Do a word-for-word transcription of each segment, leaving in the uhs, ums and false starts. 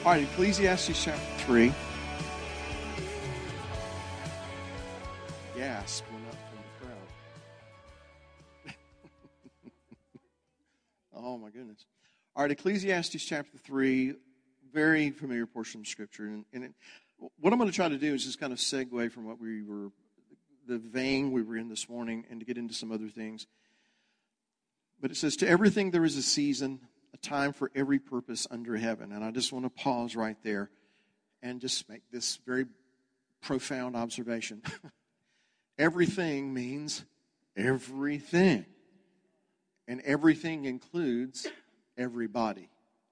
All right, Ecclesiastes chapter three. Gas went up from the crowd. Oh, my goodness. All right, Ecclesiastes chapter three, very familiar portion of Scripture. And, and it, what I'm going to try to do is just kind of segue from what we were, the vein we were in this morning, and to get into some other things. But it says, to everything there is a season, a time for every purpose under heaven. And I just want to pause right there and just make this very profound observation. Everything means everything. And everything includes everybody.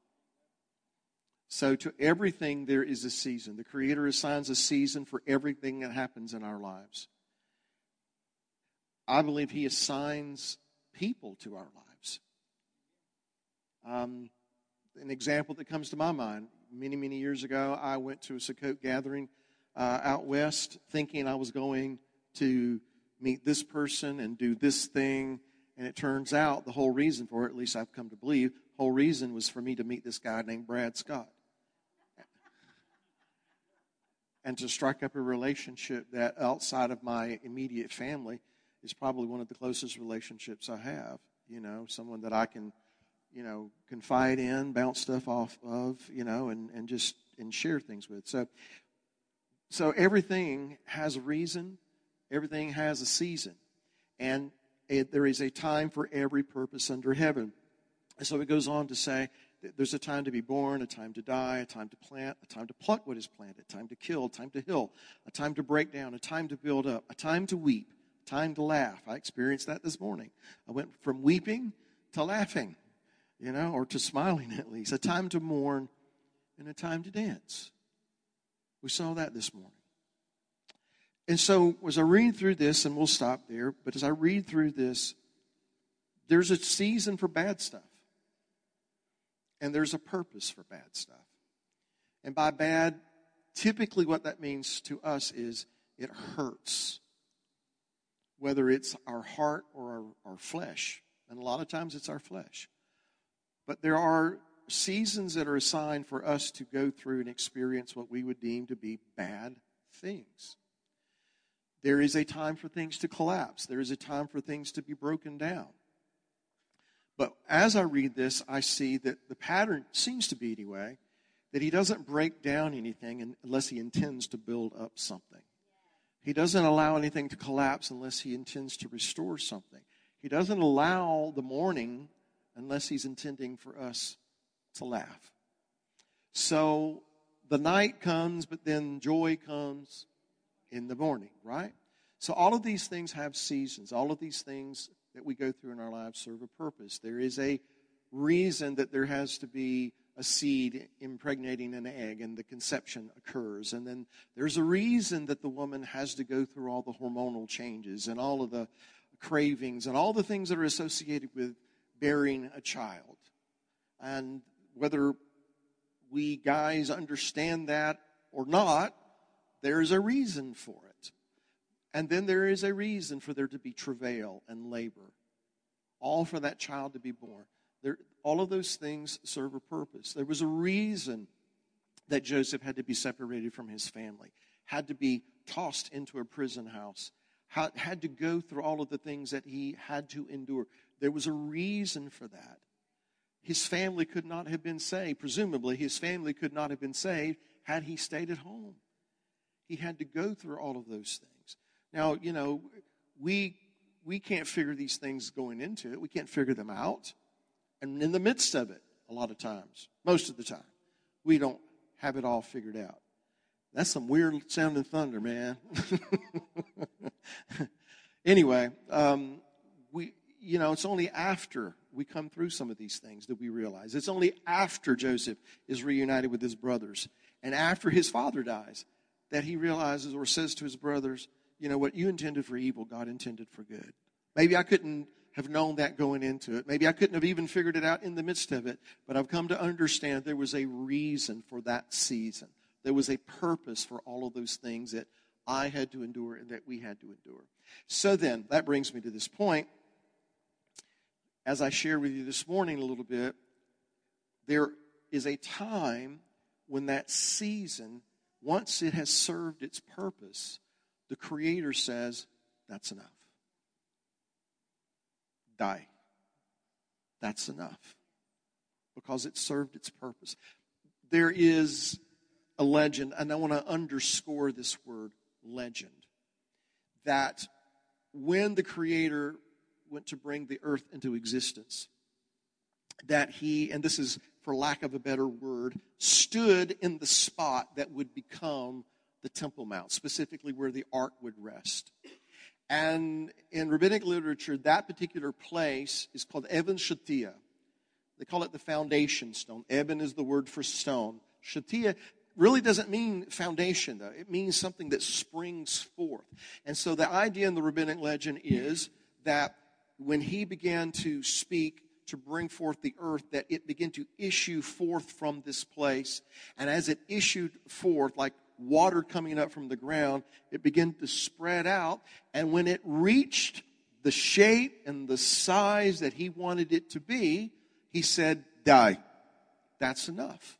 So to everything there is a season. The Creator assigns a season for everything that happens in our lives. I believe He assigns people to our lives. Um, an example that comes to my mind, many, many years ago, I went to a Sukkot gathering uh, out west thinking I was going to meet this person and do this thing. And it turns out the whole reason for it, at least I've come to believe, the whole reason was for me to meet this guy named Brad Scott. And to strike up a relationship that outside of my immediate family is probably one of the closest relationships I have. You know, someone that I can, you know, confide in, bounce stuff off of, you know, and, and just and share things with. So, so everything has a reason. Everything has a season. And it, there is a time for every purpose under heaven. And so it goes on to say that there's a time to be born, a time to die, a time to plant, a time to pluck what is planted, a time to kill, a time to heal, a time to break down, a time to build up, a time to weep, a time to laugh. I experienced that this morning. I went from weeping to laughing, you know, or to smiling at least. A time to mourn and a time to dance. We saw that this morning. And so as I read through this, and we'll stop there, but as I read through this, there's a season for bad stuff. And there's a purpose for bad stuff. And by bad, typically what that means to us is it hurts. Whether it's our heart or our, our flesh. And a lot of times it's our flesh. But there are seasons that are assigned for us to go through and experience what we would deem to be bad things. There is a time for things to collapse. There is a time for things to be broken down. But as I read this, I see that the pattern seems to be anyway, that He doesn't break down anything unless He intends to build up something. He doesn't allow anything to collapse unless He intends to restore something. He doesn't allow the mourning unless He's intending for us to laugh. So the night comes, but then joy comes in the morning, right? So all of these things have seasons. All of these things that we go through in our lives serve a purpose. There is a reason that there has to be a seed impregnating an egg and the conception occurs. And then there's a reason that the woman has to go through all the hormonal changes and all of the cravings and all the things that are associated with bearing a child. And whether we guys understand that or not, there's a reason for it. And then there is a reason for there to be travail and labor. All for that child to be born. There, all of those things serve a purpose. There was a reason that Joseph had to be separated from his family, had to be tossed into a prison house, had, had to go through all of the things that he had to endure. There was a reason for that. His family could not have been saved. Presumably, his family could not have been saved had he stayed at home. He had to go through all of those things. Now, you know, we we can't figure these things going into it. We can't figure them out. And in the midst of it, a lot of times, most of the time, we don't have it all figured out. That's some weird sounding thunder, man. Anyway, um, we you know, it's only after we come through some of these things that we realize. It's only after Joseph is reunited with his brothers and after his father dies that he realizes or says to his brothers, you know, what you intended for evil, God intended for good. Maybe I couldn't have known that going into it. Maybe I couldn't have even figured it out in the midst of it. But I've come to understand there was a reason for that season. There was a purpose for all of those things that I had to endure and that we had to endure. So then, that brings me to this point. As I shared with you this morning a little bit, there is a time when that season, once it has served its purpose, the Creator says, that's enough. Die. That's enough. Because it served its purpose. There is a legend, and I want to underscore this word, legend, that when the Creator went to bring the earth into existence, that he, and this is for lack of a better word, stood in the spot that would become the Temple Mount, specifically where the ark would rest. And in rabbinic literature, that particular place is called Even Shatia. They call it the foundation stone. Eben is the word for stone. Shatia really doesn't mean foundation, though. It means something that springs forth. And so the idea in the rabbinic legend is that when he began to speak, to bring forth the earth, that it began to issue forth from this place. And as it issued forth, like water coming up from the ground, it began to spread out. And when it reached the shape and the size that he wanted it to be, he said, die. That's enough.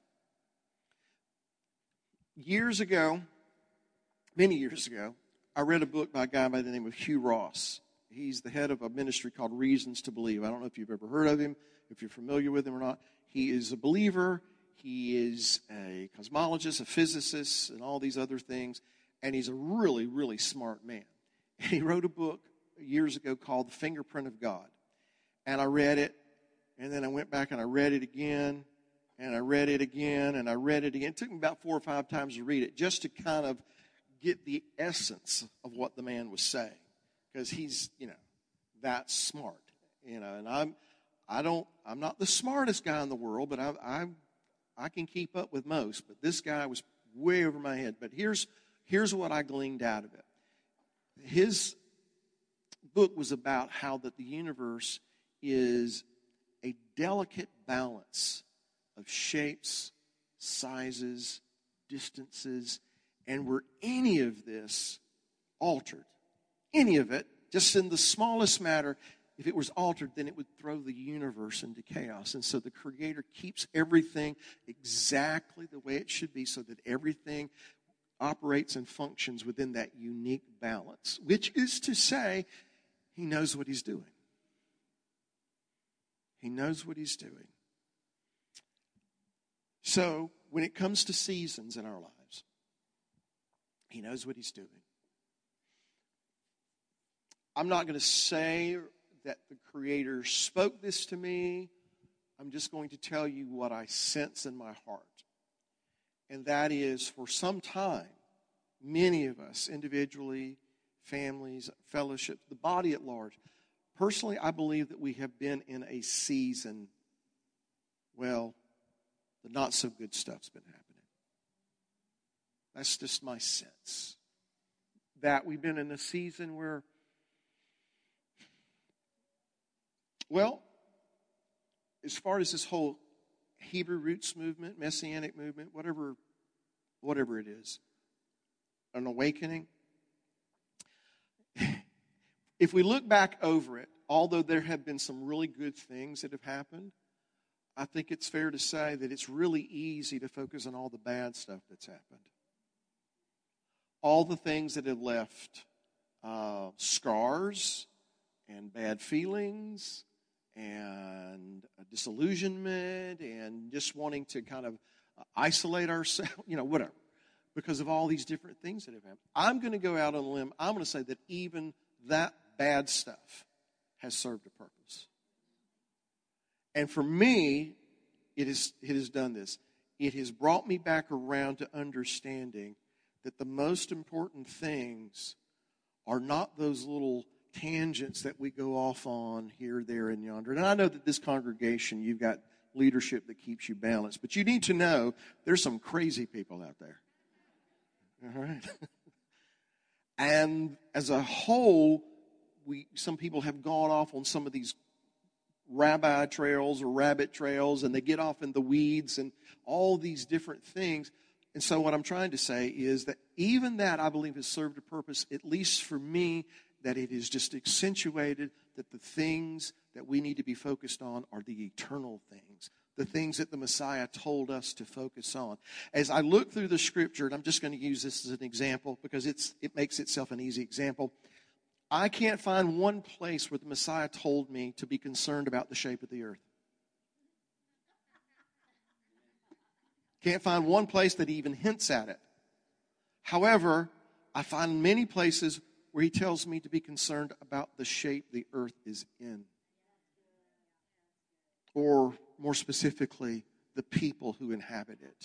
Years ago, many years ago, I read a book by a guy by the name of Hugh Ross. He's the head of a ministry called Reasons to Believe. I don't know if you've ever heard of him, if you're familiar with him or not. He is a believer. He is a cosmologist, a physicist, and all these other things. And he's a really, really smart man. And he wrote a book years ago called The Fingerprint of God. And I read it, and then I went back and I read it again, and I read it again, and I read it again. It took me about four or five times to read it just to kind of get the essence of what the man was saying. Because he's, you know, that smart, you know, and I'm, I don't, I'm not the smartest guy in the world, but I, I, I can keep up with most. But this guy was way over my head. But here's, here's what I gleaned out of it. His book was about how that the universe is a delicate balance of shapes, sizes, distances, and were any of this altered, any of it, just in the smallest matter, if it was altered, then it would throw the universe into chaos. And so the Creator keeps everything exactly the way it should be so that everything operates and functions within that unique balance, which is to say, He knows what He's doing. He knows what He's doing. So, when it comes to seasons in our lives, He knows what He's doing. I'm not going to say that the Creator spoke this to me. I'm just going to tell you what I sense in my heart. And that is, for some time, many of us, individually, families, fellowships, the body at large, personally, I believe that we have been in a season, well, the not-so-good stuff's been happening. That's just my sense. That we've been in a season where, well, as far as this whole Hebrew roots movement, Messianic movement, whatever, whatever it is, an awakening, if we look back over it, although there have been some really good things that have happened, I think it's fair to say that it's really easy to focus on all the bad stuff that's happened. All the things that have left uh, scars and bad feelings and disillusionment and just wanting to kind of isolate ourselves, you know, whatever, because of all these different things that have happened. I'm going to go out on a limb. I'm going to say that even that bad stuff has served a purpose. And for me, it, is, it has done this. It has brought me back around to understanding that the most important things are not those little tangents that we go off on here, there, and yonder. And I know that this congregation, you've got leadership that keeps you balanced. But you need to know there's some crazy people out there. All right? And as a whole, we some people have gone off on some of these rabbi trails or rabbit trails, and they get off in the weeds and all these different things. And so what I'm trying to say is that even that, I believe, has served a purpose, at least for me, that it is just accentuated that the things that we need to be focused on are the eternal things, the things that the Messiah told us to focus on. As I look through the Scripture, and I'm just going to use this as an example because it's it makes itself an easy example. I can't find one place where the Messiah told me to be concerned about the shape of the earth. Can't find one place that he even hints at it. However, I find many places where he tells me to be concerned about the shape the earth is in. Or more specifically, the people who inhabit it.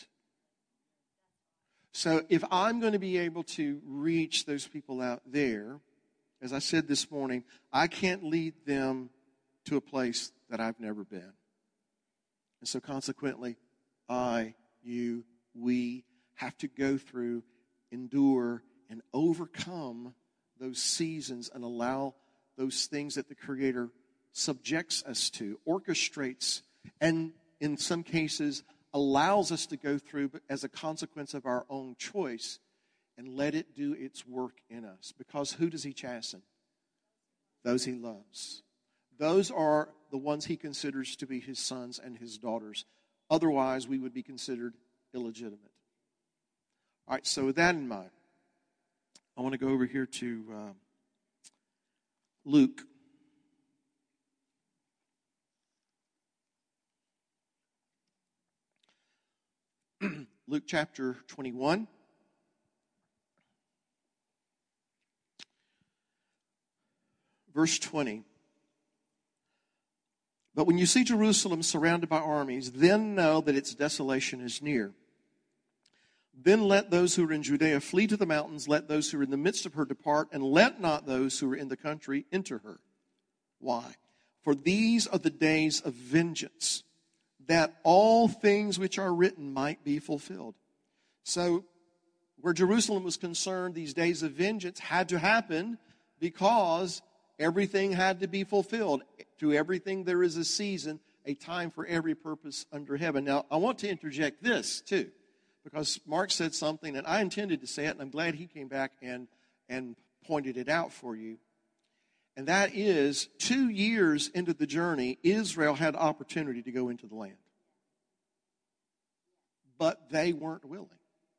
So if I'm going to be able to reach those people out there, as I said this morning, I can't lead them to a place that I've never been. And so consequently, I, you, we have to go through, endure, and overcome those seasons and allow those things that the Creator subjects us to, orchestrates, and in some cases allows us to go through as a consequence of our own choice, and let it do its work in us. Because who does he chasten? Those he loves. Those are the ones he considers to be his sons and his daughters. Otherwise, we would be considered illegitimate. All right, so with that in mind, I want to go over here to uh, Luke. Luke chapter twenty-one. Verse twenty. But when you see Jerusalem surrounded by armies, then know that its desolation is near. Then let those who are in Judea flee to the mountains, let those who are in the midst of her depart, and let not those who are in the country enter her. Why? For these are the days of vengeance, that all things which are written might be fulfilled. So, where Jerusalem was concerned, these days of vengeance had to happen because everything had to be fulfilled. To everything there is a season, a time for every purpose under heaven. Now, I want to interject this, too, because Mark said something, and I intended to say it, and I'm glad he came back and, and pointed it out for you. And that is, two years into the journey, Israel had opportunity to go into the land. But they weren't willing.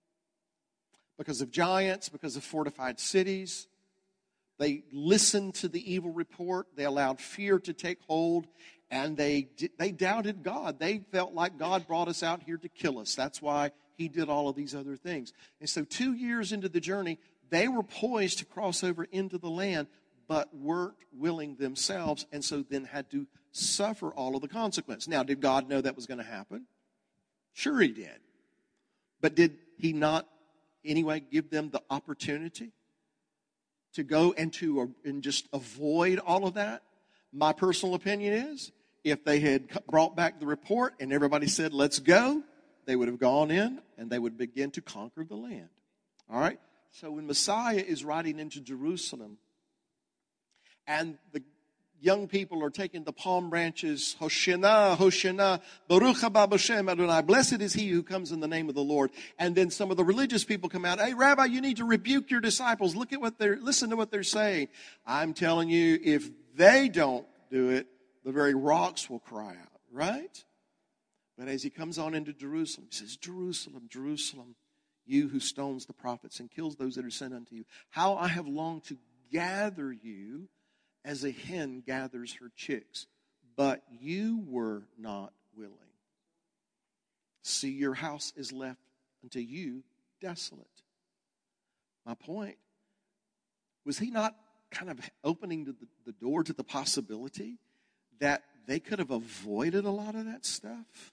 Because of giants, because of fortified cities. They listened to the evil report. They allowed fear to take hold. And they they doubted God. They felt like God brought us out here to kill us. That's why he did all of these other things. And so two years into the journey, they were poised to cross over into the land, but weren't willing themselves, and so then had to suffer all of the consequence. Now, did God know that was going to happen? Sure he did. But did he not anyway give them the opportunity to go and to and just avoid all of that? My personal opinion is, if they had brought back the report and everybody said, let's go, they would have gone in and they would begin to conquer the land. All right? So when Messiah is riding into Jerusalem, and the young people are taking the palm branches, Hoshana, Hoshana, Baruch haba b'shem Adonai, blessed is he who comes in the name of the Lord. And then some of the religious people come out, hey, Rabbi, you need to rebuke your disciples. Look at what they're, listen to what they're saying. I'm telling you, if they don't do it, the very rocks will cry out, right? But as he comes on into Jerusalem, he says, Jerusalem, Jerusalem, you who stones the prophets and kills those that are sent unto you, how I have longed to gather you as a hen gathers her chicks, but you were not willing. See, your house is left unto you desolate. My point, was he not kind of opening the, the door to the possibility that they could have avoided a lot of that stuff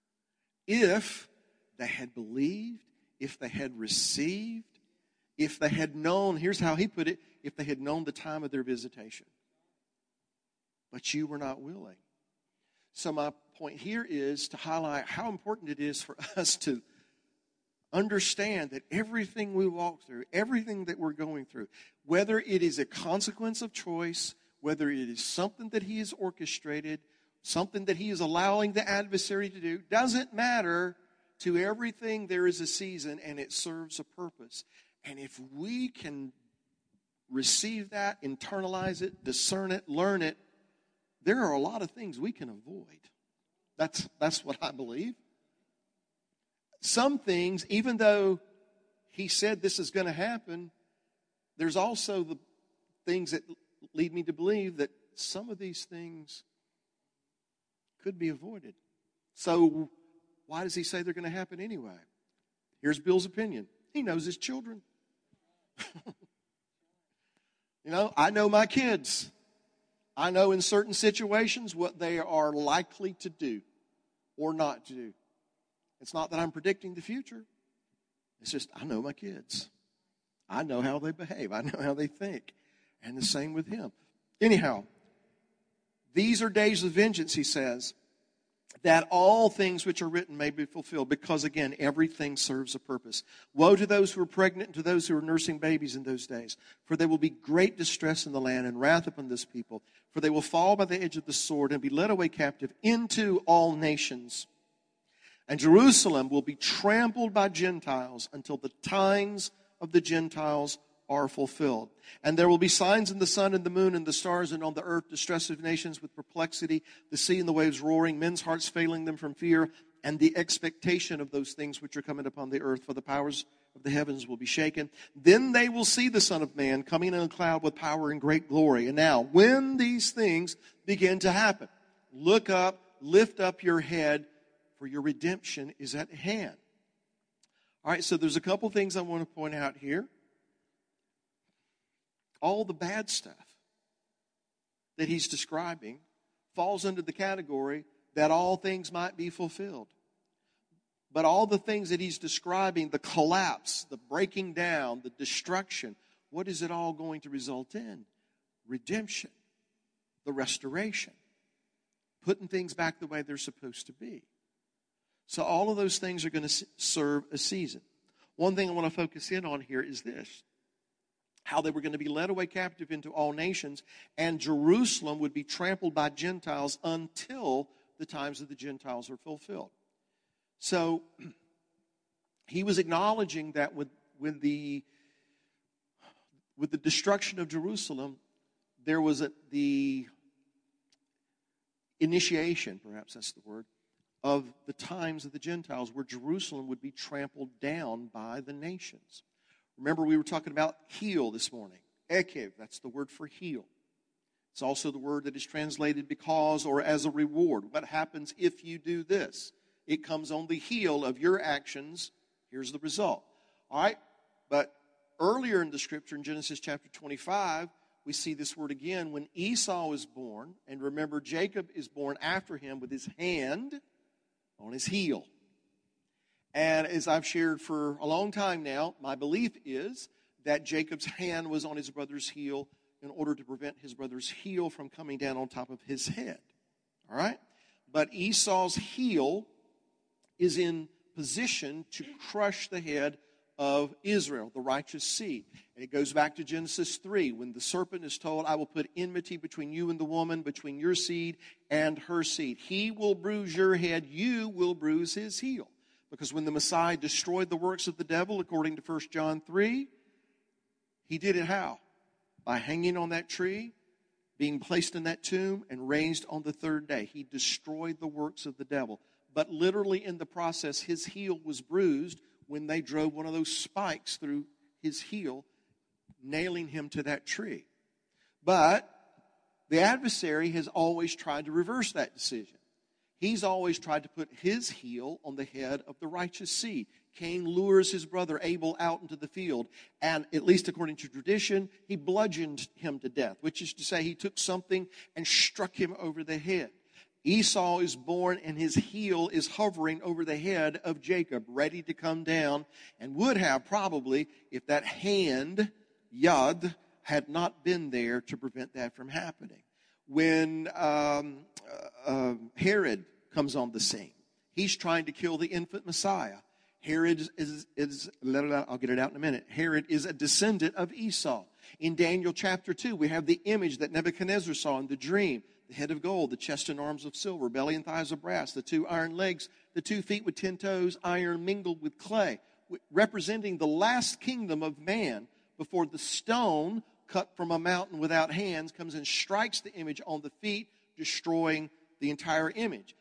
if they had believed, if they had received, if they had known, here's how he put it, if they had known the time of their visitation. But you were not willing. So my point here is to highlight how important it is for us to understand that everything we walk through, everything that we're going through, whether it is a consequence of choice, whether it is something that he has orchestrated, something that he is allowing the adversary to do, doesn't matter. To everything there is a season and it serves a purpose. And if we can receive that, internalize it, discern it, learn it, there are a lot of things we can avoid. That's, that's what I believe. Some things, even though he said this is going to happen, there's also the things that lead me to believe that some of these things could be avoided. So why does he say they're going to happen anyway? Here's Bill's opinion. He knows his children. You know, I know my kids. I know in certain situations what they are likely to do or not to do. It's not that I'm predicting the future. It's just I know my kids. I know how they behave. I know how they think. And the same with him. Anyhow, these are days of vengeance, he says, that all things which are written may be fulfilled, because, again, everything serves a purpose. Woe to those who are pregnant and to those who are nursing babies in those days, for there will be great distress in the land and wrath upon this people, for they will fall by the edge of the sword and be led away captive into all nations. And Jerusalem will be trampled by Gentiles until the times of the Gentiles are fulfilled. And there will be signs in the sun and the moon and the stars, and on the earth distress of nations with perplexity, the sea and the waves roaring, men's hearts failing them from fear, and the expectation of those things which are coming upon the earth, for the powers of the heavens will be shaken. Then they will see the Son of Man coming in a cloud with power and great glory. And now, when these things begin to happen, look up, lift up your head, for your redemption is at hand. All right, so there's a couple things I want to point out here. All the bad stuff that he's describing falls under the category that all things might be fulfilled. But all the things that he's describing, the collapse, the breaking down, the destruction, what is it all going to result in? Redemption, the restoration, putting things back the way they're supposed to be. So all of those things are going to serve a season. One thing I want to focus in on here is this: how they were going to be led away captive into all nations, and Jerusalem would be trampled by Gentiles until the times of the Gentiles are fulfilled. So he was acknowledging that with, with, the, with the destruction of Jerusalem, there was a, the initiation, perhaps that's the word, of the times of the Gentiles, where Jerusalem would be trampled down by the nations. Remember, we were talking about heal this morning. Ekev, that's the word for heal. It's also the word that is translated because or as a reward. What happens if you do this? It comes on the heel of your actions. Here's the result. All right? But earlier in the scripture, in Genesis chapter twenty-five, we see this word again when Esau is born. And remember, Jacob is born after him with his hand on his heel. And as I've shared for a long time now, my belief is that Jacob's hand was on his brother's heel in order to prevent his brother's heel from coming down on top of his head. All right? But Esau's heel is in position to crush the head of Israel, the righteous seed. And it goes back to Genesis three, when the serpent is told, I will put enmity between you and the woman, between your seed and her seed. He will bruise your head, you will bruise his heel. Because when the Messiah destroyed the works of the devil, according to First John three, he did it how? By hanging on that tree, being placed in that tomb, and raised on the third day. He destroyed the works of the devil. But literally in the process, his heel was bruised when they drove one of those spikes through his heel, nailing him to that tree. But the adversary has always tried to reverse that decision. He's always tried to put his heel on the head of the righteous seed. Cain lures his brother Abel out into the field, and at least according to tradition, he bludgeoned him to death, which is to say he took something and struck him over the head. Esau is born, and his heel is hovering over the head of Jacob, ready to come down, and would have probably if that hand, Yad, had not been there to prevent that from happening. When um, uh, uh, Herod comes on the scene, he's trying to kill the infant Messiah. Herod is, is, is I'll get it out in a minute. Herod is a descendant of Esau. In Daniel chapter two, we have the image that Nebuchadnezzar saw in the dream. The head of gold, the chest and arms of silver, belly and thighs of brass, the two iron legs, the two feet with ten toes, iron mingled with clay, representing the last kingdom of man before the stone cut from a mountain without hands comes and strikes the image on the feet, destroying the entire image.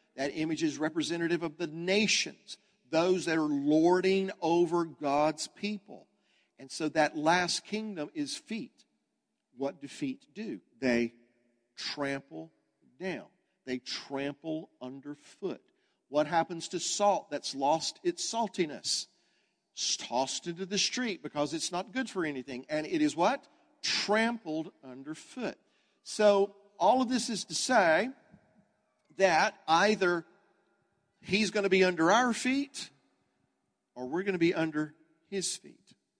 That image is representative of the nations, those that are lording over God's people. And so that last kingdom is feet. What do feet do? They trample down. They trample underfoot. What happens to salt that's lost its saltiness? It's tossed into the street because it's not good for anything. And it is what? Trampled underfoot. So all of this is to say that either he's going to be under our feet or we're going to be under his feet.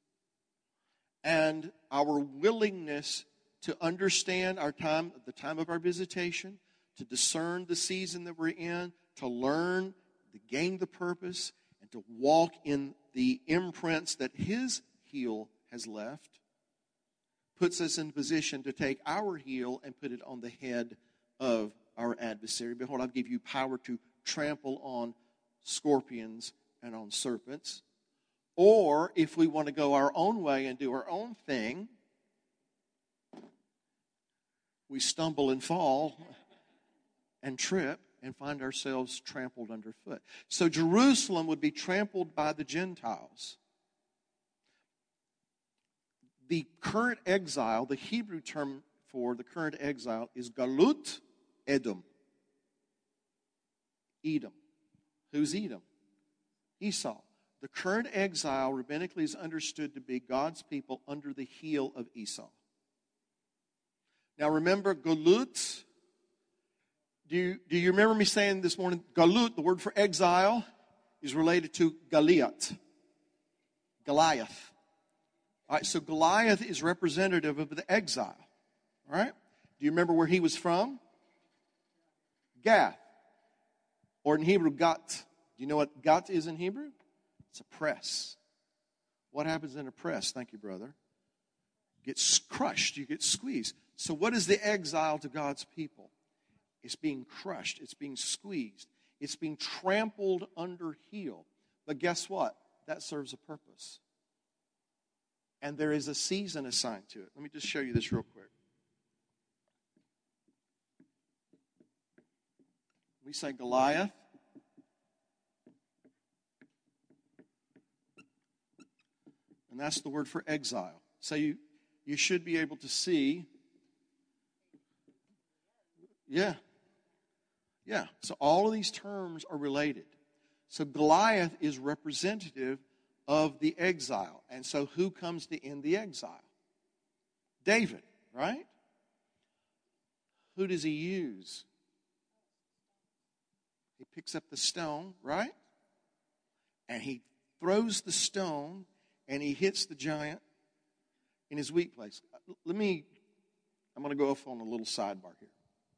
And our willingness to understand our time, the time of our visitation, to discern the season that we're in, to learn, to gain the purpose, and to walk in the imprints that his heel has left, puts us in position to take our heel and put it on the head of our adversary. Behold, I'll give you power to trample on scorpions and on serpents. Or if we want to go our own way and do our own thing, we stumble and fall and trip and find ourselves trampled underfoot. So Jerusalem would be trampled by the Gentiles. The current exile, the Hebrew term for the current exile is Galut Edom. Edom. Who's Edom? Esau. The current exile rabbinically is understood to be God's people under the heel of Esau. Now remember, Galut, do you, do you remember me saying this morning, Galut, the word for exile, is related to Goliath. Goliath. All right, so Goliath is representative of the exile. All right? Do you remember where he was from? Gath. Or in Hebrew, Gat. Do you know what Gat is in Hebrew? It's a press. What happens in a press? Thank you, brother. Gets crushed. You get squeezed. So what is the exile to God's people? It's being crushed. It's being squeezed. It's being trampled under heel. But guess what? That serves a purpose. And there is a season assigned to it. Let me just show you this real quick. We say Goliath. And that's the word for exile. So you, you should be able to see. Yeah. Yeah. So all of these terms are related. So Goliath is representative of the exile. And so who comes to end the exile? David, right? Who does he use? He picks up the stone, right? And he throws the stone and he hits the giant in his weak place. Let me, I'm going to go off on a little sidebar here.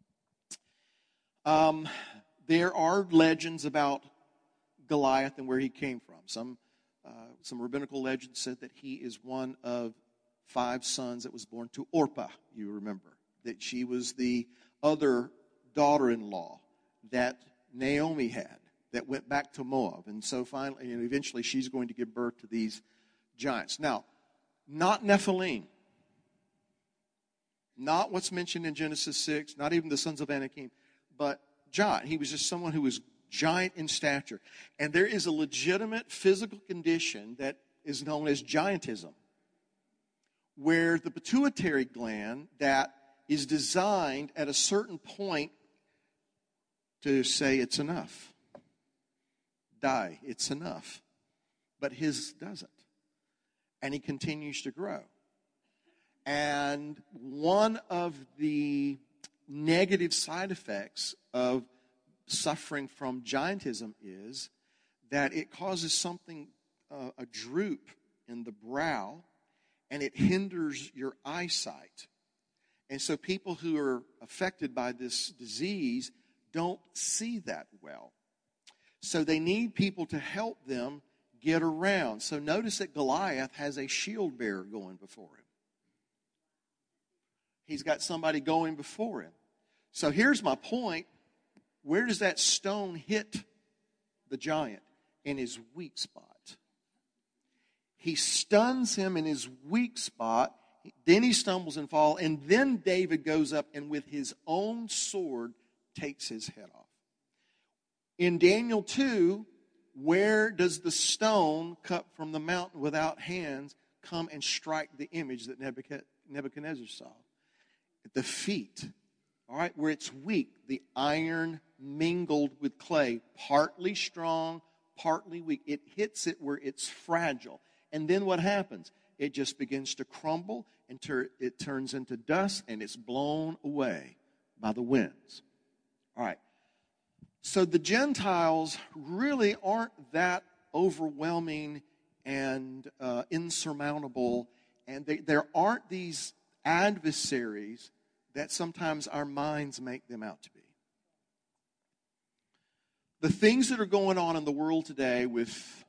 Um, there are legends about Goliath and where he came from. Some uh, some rabbinical legends said that he is one of five sons that was born to Orpah, you remember. That she was the other daughter-in-law that Naomi had that went back to Moab. And so finally, and eventually she's going to give birth to these giants. Now, not Nephilim. Not what's mentioned in Genesis six, not even the sons of Anakim, but giant. He was just someone who was giant in stature. And there is a legitimate physical condition that is known as giantism, where the pituitary gland that is designed at a certain point to say it's enough. Die, it's enough. But his doesn't. And he continues to grow. And one of the negative side effects of suffering from giantism is that it causes something, uh, a droop in the brow, and it hinders your eyesight. And so people who are affected by this disease don't see that well. So they need people to help them get around. So notice that Goliath has a shield bearer going before him. He's got somebody going before him. So here's my point. Where does that stone hit the giant? In his weak spot. He stuns him in his weak spot. Then he stumbles and falls. And then David goes up and with his own sword takes his head off. In Daniel two, where does the stone cut from the mountain without hands come and strike the image that Nebuchadnezzar saw? At the feet, all right, where it's weak, the iron mingled with clay, partly strong, partly weak. It hits it where it's fragile. And then what happens? It just begins to crumble, and ter- it turns into dust, and it's blown away by the winds. All right. So the Gentiles really aren't that overwhelming and uh, insurmountable, and they, there aren't these adversaries that sometimes our minds make them out to be. The things that are going on in the world today with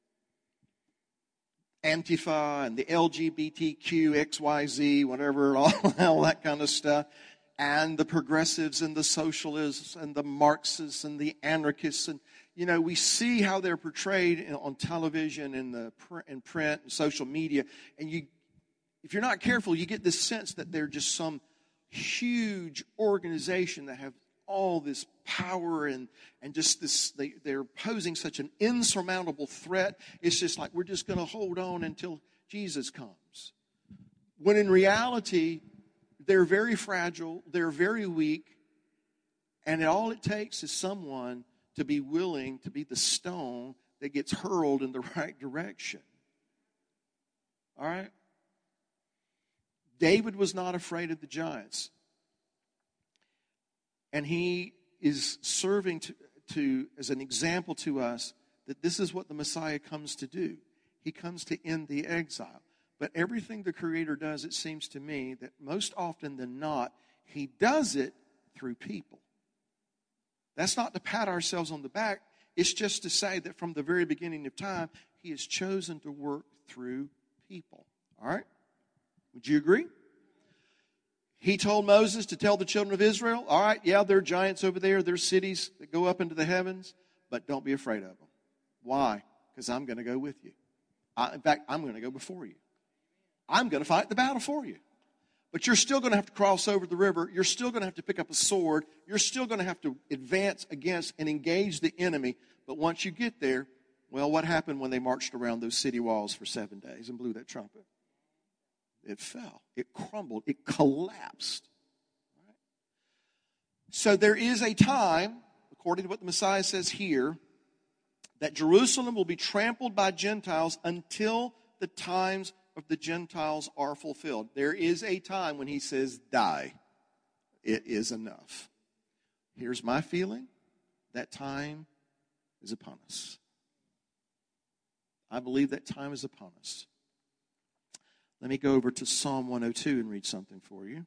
Antifa and the L G B T Q, X Y Z, whatever, all, all that kind of stuff, and the progressives and the socialists and the Marxists and the anarchists, and you know, we see how they're portrayed on television and the in print and social media, and you, if you're not careful, you get this sense that they're just some huge organization that have all this power and and just this, they, they're posing such an insurmountable threat. It's just like, we're just going to hold on until Jesus comes. When in reality, they're very fragile, they're very weak, and all it takes is someone to be willing to be the stone that gets hurled in the right direction. All right? David was not afraid of the giants. And he is serving to, to as an example to us that this is what the Messiah comes to do. He comes to end the exile. But everything the Creator does, it seems to me, that most often than not, He does it through people. That's not to pat ourselves on the back. It's just to say that from the very beginning of time, He has chosen to work through people. All right? Would you agree? He told Moses to tell the children of Israel, all right, yeah, there are giants over there. There's cities that go up into the heavens, but don't be afraid of them. Why? Because I'm going to go with you. I, in fact, I'm going to go before you. I'm going to fight the battle for you. But you're still going to have to cross over the river. You're still going to have to pick up a sword. You're still going to have to advance against and engage the enemy. But once you get there, well, what happened when they marched around those city walls for seven days and blew that trumpet? It fell. It crumbled. It collapsed. Right? So there is a time, according to what the Messiah says here, that Jerusalem will be trampled by Gentiles until the times of the Gentiles are fulfilled. There is a time when he says, die. It is enough. Here's my feeling. That time is upon us. I believe that time is upon us. Let me go over to Psalm one oh two and read something for you.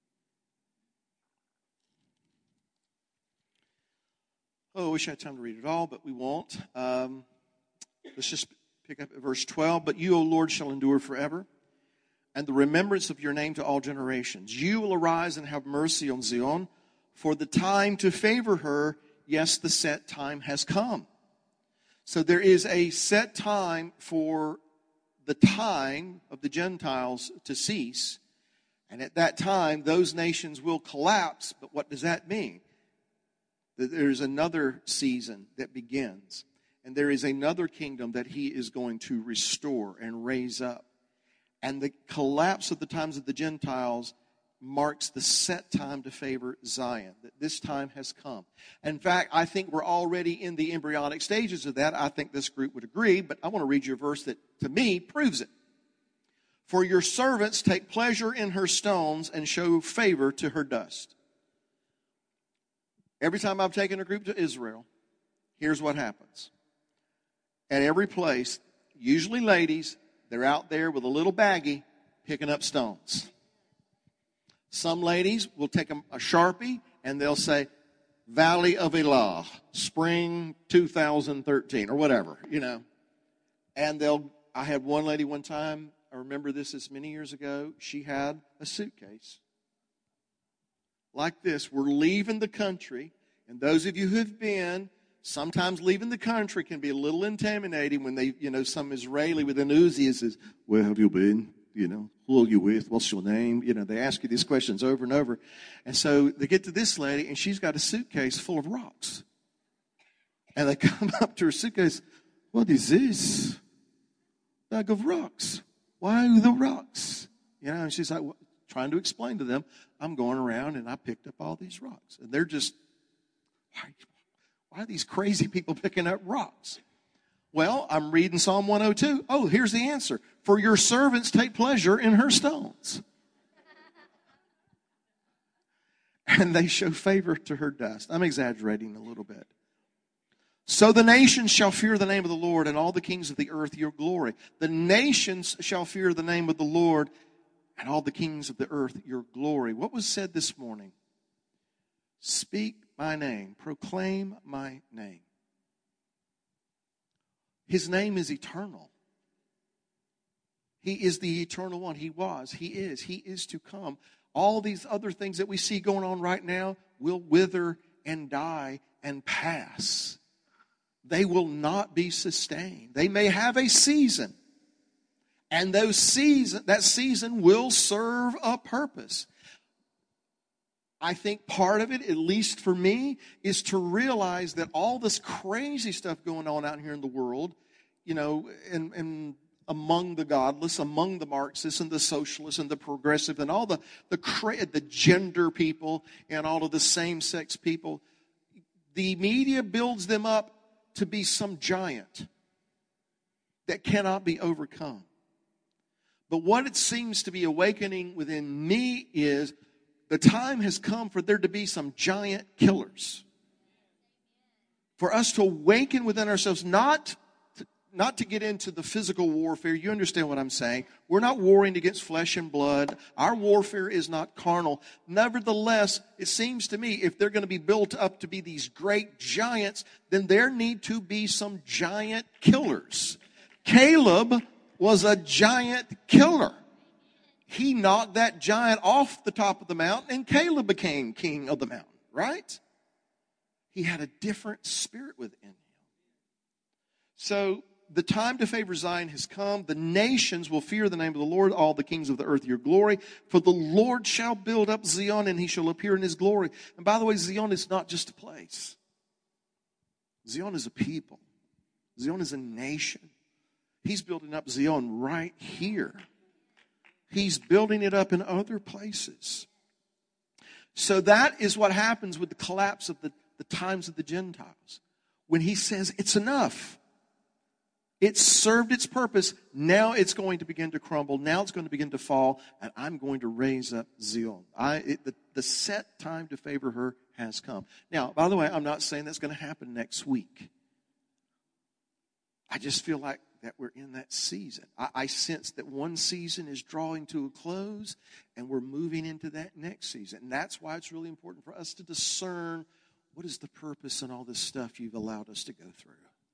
Oh, I wish I had time to read it all, but we won't. Um, let's just pick up at verse twelve. But you, O Lord, shall endure forever, and the remembrance of your name to all generations. You will arise and have mercy on Zion, for the time to favor her, yes, the set time has come. So there is a set time for the time of the Gentiles to cease. And at that time, those nations will collapse. But what does that mean? That there's another season that begins. And there is another kingdom that he is going to restore and raise up. And the collapse of the times of the Gentiles marks the set time to favor Zion, that this time has come. In fact, I think we're already in the embryonic stages of that. I think this group would agree, but I want to read you a verse that, to me, proves it. For your servants take pleasure in her stones and show favor to her dust. Every time I've taken a group to Israel, here's what happens. At every place, usually ladies, they're out there with a little baggie picking up stones. Some ladies will take a, a Sharpie and they'll say, Valley of Elah, spring two thousand thirteen, or whatever, you know. And they'll, I had one lady one time, I remember this as many years ago, she had a suitcase like this. We're leaving the country, and those of you who've been, sometimes leaving the country can be a little intimidating when they, you know, some Israeli with an Uzi says, where have you been? You know, who are you with? What's your name? You know, they ask you these questions over and over. And so they get to this lady, and she's got a suitcase full of rocks. And they come up to her suitcase. What is this? Bag of rocks. Why the rocks? You know, and she's like, trying to explain to them, I'm going around and I picked up all these rocks. And they're just, why, why are these crazy people picking up rocks? Well, I'm reading Psalm one oh two. Oh, here's the answer. For your servants take pleasure in her stones. And they show favor to her dust. I'm exaggerating a little bit. So the nations shall fear the name of the Lord, and all the kings of the earth your glory. The nations shall fear the name of the Lord, and all the kings of the earth your glory. What was said this morning? Speak my name. Proclaim my name. His name is eternal. He is the eternal one. He was. He is. He is to come. All these other things that we see going on right now will wither and die and pass. They will not be sustained. They may have a season. And those season, that season will serve a purpose. I think part of it, at least for me, is to realize that all this crazy stuff going on out here in the world, you know, and, and among the godless, among the Marxists and the socialists and the progressive and all the, the, cra- the gender people and all of the same-sex people, the media builds them up to be some giant that cannot be overcome. But what it seems to be awakening within me is the time has come for there to be some giant killers. For us to awaken within ourselves, not to, not to get into the physical warfare. You understand what I'm saying? We're not warring against flesh and blood. Our warfare is not carnal. Nevertheless, it seems to me if they're going to be built up to be these great giants, then there need to be some giant killers. Caleb was a giant killer. He knocked that giant off the top of the mountain, and Caleb became king of the mountain, right? He had a different spirit within him. So the time to favor Zion has come. The nations will fear the name of the Lord, all the kings of the earth your glory. For the Lord shall build up Zion, and he shall appear in his glory. And by the way, Zion is not just a place. Zion is a people. Zion is a nation. He's building up Zion right here. He's building it up in other places. So that is what happens with the collapse of the, the times of the Gentiles. When he says, it's enough. It's served its purpose. Now it's going to begin to crumble. Now it's going to begin to fall. And I'm going to raise up Zion. I, it, the, the set time to favor her has come. Now, by the way, I'm not saying that's going to happen next week. I just feel like that we're in that season. I, I sense that one season is drawing to a close, and we're moving into that next season. And that's why it's really important for us to discern what is the purpose in all this stuff you've allowed us to go through.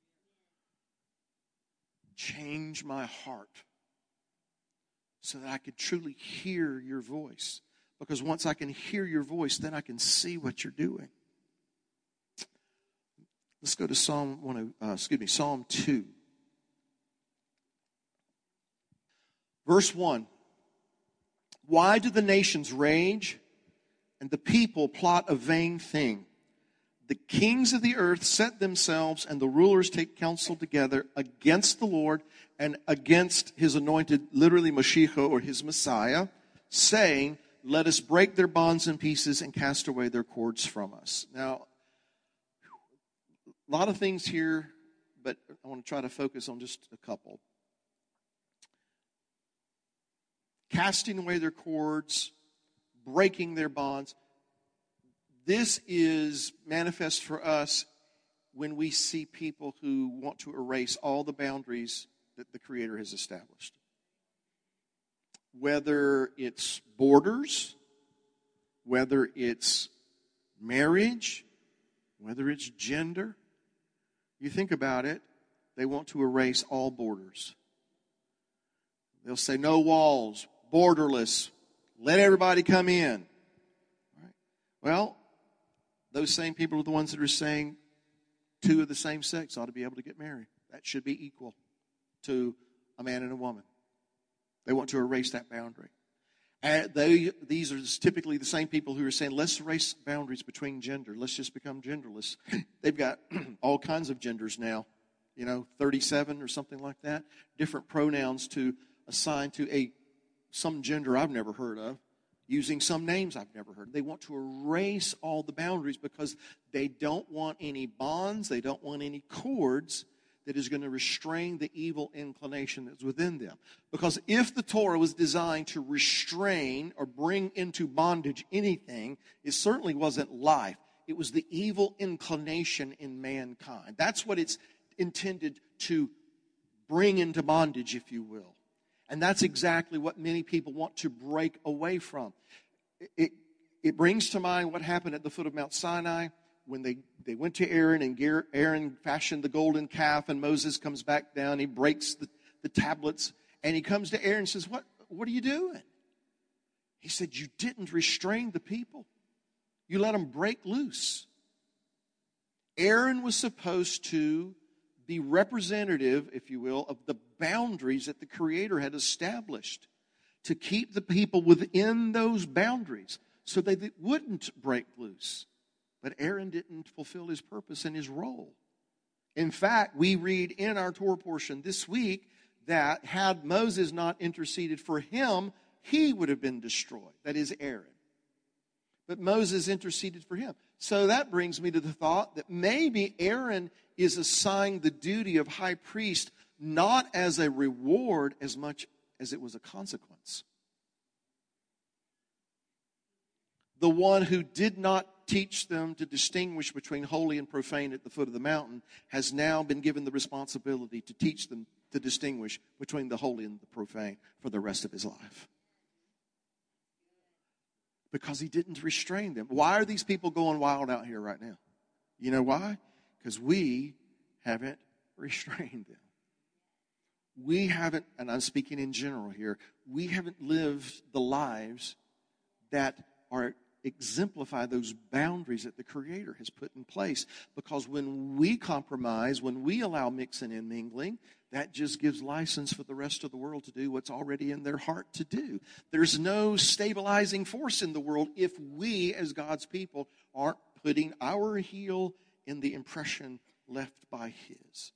Change my heart so that I could truly hear your voice. Because once I can hear your voice, then I can see what you're doing. Let's go to Psalm one. Uh, excuse me, Psalm two. Verse one, why do the nations rage and the people plot a vain thing? The kings of the earth set themselves and the rulers take counsel together against the Lord and against his anointed, literally Mashiach or his Messiah, saying, let us break their bonds in pieces and cast away their cords from us. Now, a lot of things here, but I want to try to focus on just a couple. Casting away their cords, breaking their bonds. This is manifest for us when we see people who want to erase all the boundaries that the Creator has established. Whether it's borders, whether it's marriage, whether it's gender. You think about it, they want to erase all borders. They'll say no walls, borderless, let everybody come in. Right. Well, those same people are the ones that are saying two of the same sex ought to be able to get married. That should be equal to a man and a woman. They want to erase that boundary. And they, these are typically the same people who are saying, let's erase boundaries between gender. Let's just become genderless. They've got all kinds of genders now, you know, thirty-seven or something like that. Different pronouns to assign to a some gender I've never heard of, using some names I've never heard. They want to erase all the boundaries because they don't want any bonds. They don't want any cords that is going to restrain the evil inclination that's within them. Because if the Torah was designed to restrain or bring into bondage anything, it certainly wasn't life. It was the evil inclination in mankind. That's what it's intended to bring into bondage, if you will. And that's exactly what many people want to break away from. It, it brings to mind what happened at the foot of Mount Sinai when they, they went to Aaron, and Aaron fashioned the golden calf, and Moses comes back down. He breaks the, the tablets, and he comes to Aaron and says, what, what are you doing? He said, you didn't restrain the people. You let them break loose. Aaron was supposed to be representative, if you will, of the boundaries that the Creator had established to keep the people within those boundaries so they wouldn't break loose. But Aaron didn't fulfill his purpose and his role. In fact, we read in our Torah portion this week that had Moses not interceded for him, he would have been destroyed. That is Aaron. But Moses interceded for him. So that brings me to the thought that maybe Aaron is assigned the duty of high priest not as a reward as much as it was a consequence. The one who did not teach them to distinguish between holy and profane at the foot of the mountain has now been given the responsibility to teach them to distinguish between the holy and the profane for the rest of his life. Because he didn't restrain them. Why are these people going wild out here right now? You know why? Because we haven't restrained them. We haven't, and I'm speaking in general here, we haven't lived the lives that are exemplify those boundaries that the Creator has put in place. Because when we compromise, when we allow mixing and mingling, that just gives license for the rest of the world to do what's already in their heart to do. There's no stabilizing force in the world if we, as God's people, aren't putting our heel in the impression left by His.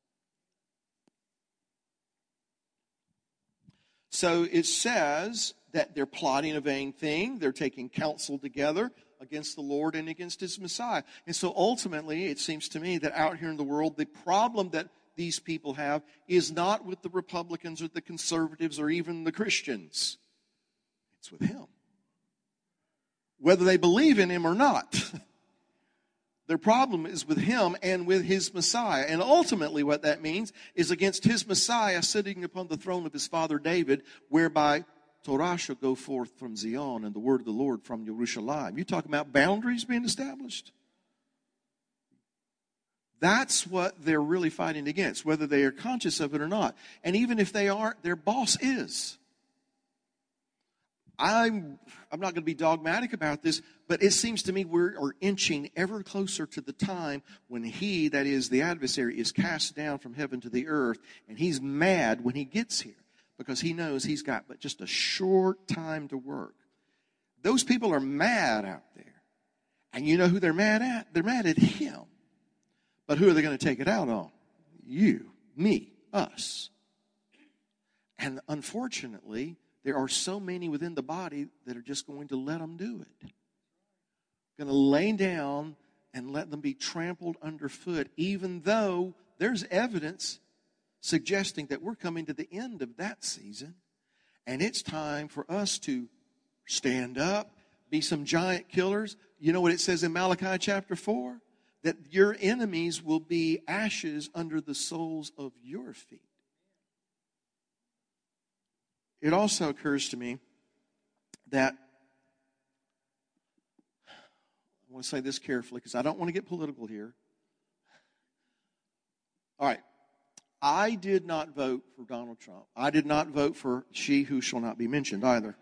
So it says that they're plotting a vain thing. They're taking counsel together against the Lord and against His Messiah. And so ultimately, it seems to me that out here in the world, the problem that these people have is not with the Republicans or the conservatives or even the Christians. It's with Him. Whether they believe in Him or not. Their problem is with Him and with His Messiah. And ultimately what that means is against His Messiah sitting upon the throne of His father David, whereby Torah shall go forth from Zion and the word of the Lord from Jerusalem. You talk about boundaries being established? That's what they're really fighting against, whether they are conscious of it or not. And even if they aren't, their boss is. I'm, I'm not going to be dogmatic about this, but it seems to me we are inching ever closer to the time when he, that is the adversary, is cast down from heaven to the earth, and he's mad when he gets here because he knows he's got but just a short time to work. Those people are mad out there. And you know who they're mad at? They're mad at him. But who are they going to take it out on? You, me, us. And unfortunately, there are so many within the body that are just going to let them do it. Going to lay down and let them be trampled underfoot, even though there's evidence suggesting that we're coming to the end of that season. And it's time for us to stand up, be some giant killers. You know what it says in Malachi chapter four? That your enemies will be ashes under the soles of your feet. It also occurs to me that, I want to say this carefully because I don't want to get political here. All right. I did not vote for Donald Trump. I did not vote for she who shall not be mentioned either.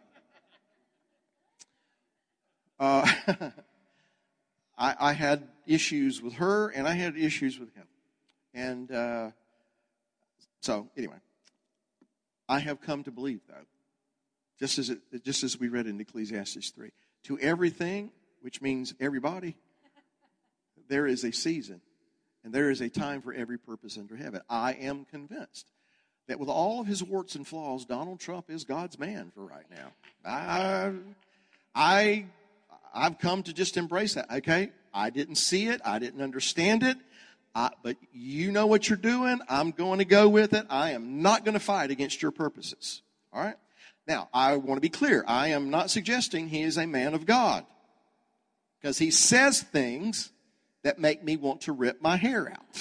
Uh, I, I had issues with her and I had issues with him. And uh, so, anyway. I have come to believe, though, just as it, just as we read in Ecclesiastes three. To everything, which means everybody, there is a season, and there is a time for every purpose under heaven. I am convinced that with all of his warts and flaws, Donald Trump is God's man for right now. I, I, I've come to just embrace that. Okay, I didn't see it, I didn't understand it, I, but you know what you're doing. I'm going to go with it. I am not going to fight against your purposes. All right. Now, I want to be clear. I am not suggesting he is a man of God, because he says things that make me want to rip my hair out.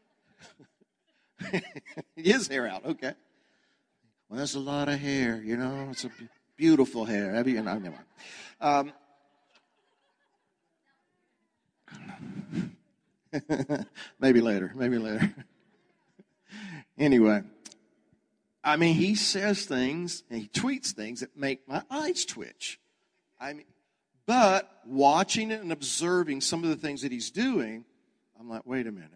His hair out, okay. Well, that's a lot of hair, you know. It's a beautiful hair. You know, never mind. Um, maybe later, maybe later. Anyway. I mean, he says things and he tweets things that make my eyes twitch. I mean, but watching it and observing some of the things that he's doing, I'm like, wait a minute.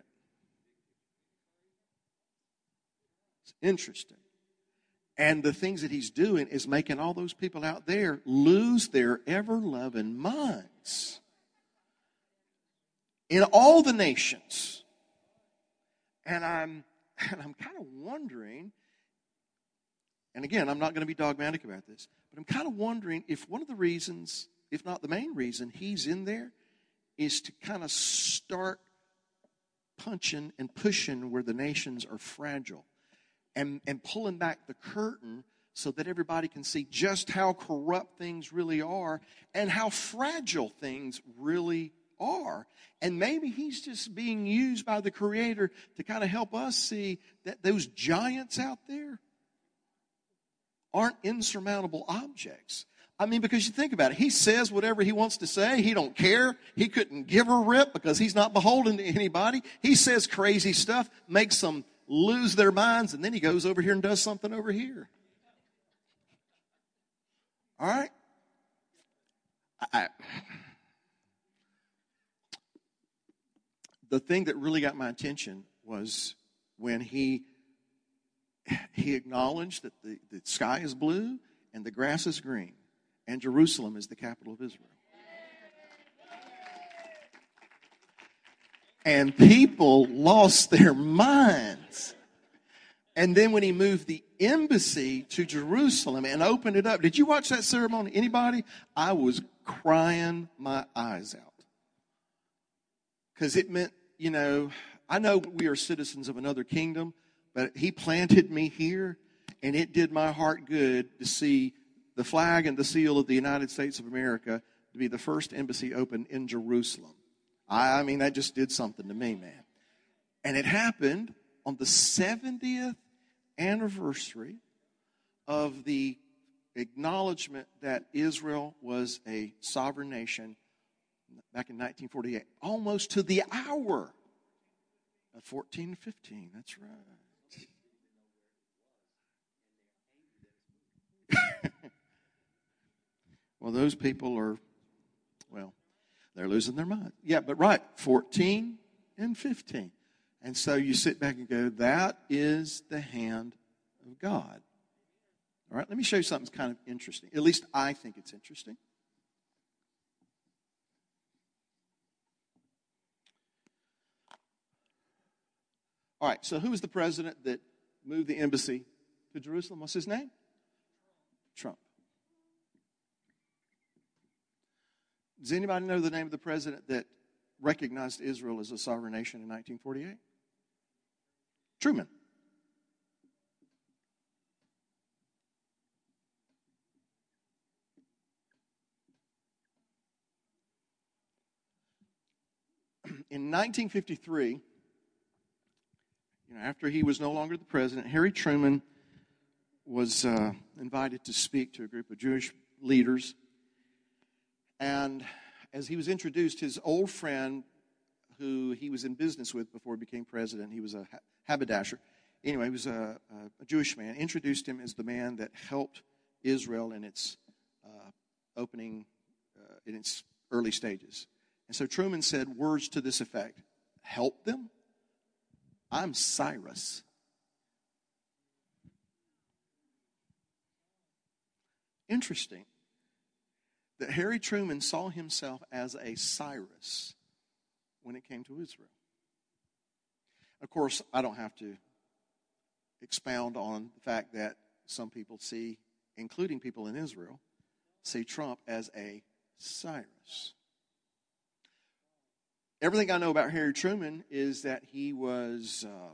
It's interesting. And the things that he's doing is making all those people out there lose their ever-loving minds. In all the nations. And I'm, and I'm kind of wondering... And again, I'm not going to be dogmatic about this, but I'm kind of wondering if one of the reasons, if not the main reason, he's in there is to kind of start punching and pushing where the nations are fragile and, and pulling back the curtain so that everybody can see just how corrupt things really are and how fragile things really are. And maybe he's just being used by the Creator to kind of help us see that those giants out there aren't insurmountable objects. I mean, because you think about it, he says whatever he wants to say. He don't care. He couldn't give a rip because he's not beholden to anybody. He says crazy stuff, makes them lose their minds, and then he goes over here and does something over here. All right? I, I, the thing that really got my attention was when he He acknowledged that the, the sky is blue and the grass is green, and Jerusalem is the capital of Israel. And people lost their minds. And then when he moved the embassy to Jerusalem and opened it up, did you watch that ceremony? Anybody? I was crying my eyes out. Because it meant, you know, I know we are citizens of another kingdom, but he planted me here, and it did my heart good to see the flag and the seal of the United States of America to be the first embassy opened in Jerusalem. I, I mean, that just did something to me, man. And it happened on the seventieth anniversary of the acknowledgement that Israel was a sovereign nation back in nineteen forty-eight, almost to the hour of fourteen fifteen. That's right. Well, those people are, well, they're losing their mind. Yeah, but right, fourteen and fifteen. And so you sit back and go, that is the hand of God. All right, let me show you something kind of interesting. At least I think it's interesting. All right, so who was the president that moved the embassy to Jerusalem? What's his name? Trump. Does anybody know the name of the president that recognized Israel as a sovereign nation in nineteen forty-eight? Truman. In nineteen fifty-three, you know, after he was no longer the president, Harry Truman was uh, invited to speak to a group of Jewish leaders. And as he was introduced, his old friend, who he was in business with before he became president, he was a haberdasher. Anyway, he was a, a Jewish man, introduced him as the man that helped Israel in its uh, opening, uh, in its early stages. And so Truman said words to this effect: help them? I'm Cyrus. interesting that Harry Truman saw himself as a Cyrus when it came to Israel. Of course, I don't have to expound on the fact that some people see, including people in Israel, see Trump as a Cyrus. Everything I know about Harry Truman is that he was uh,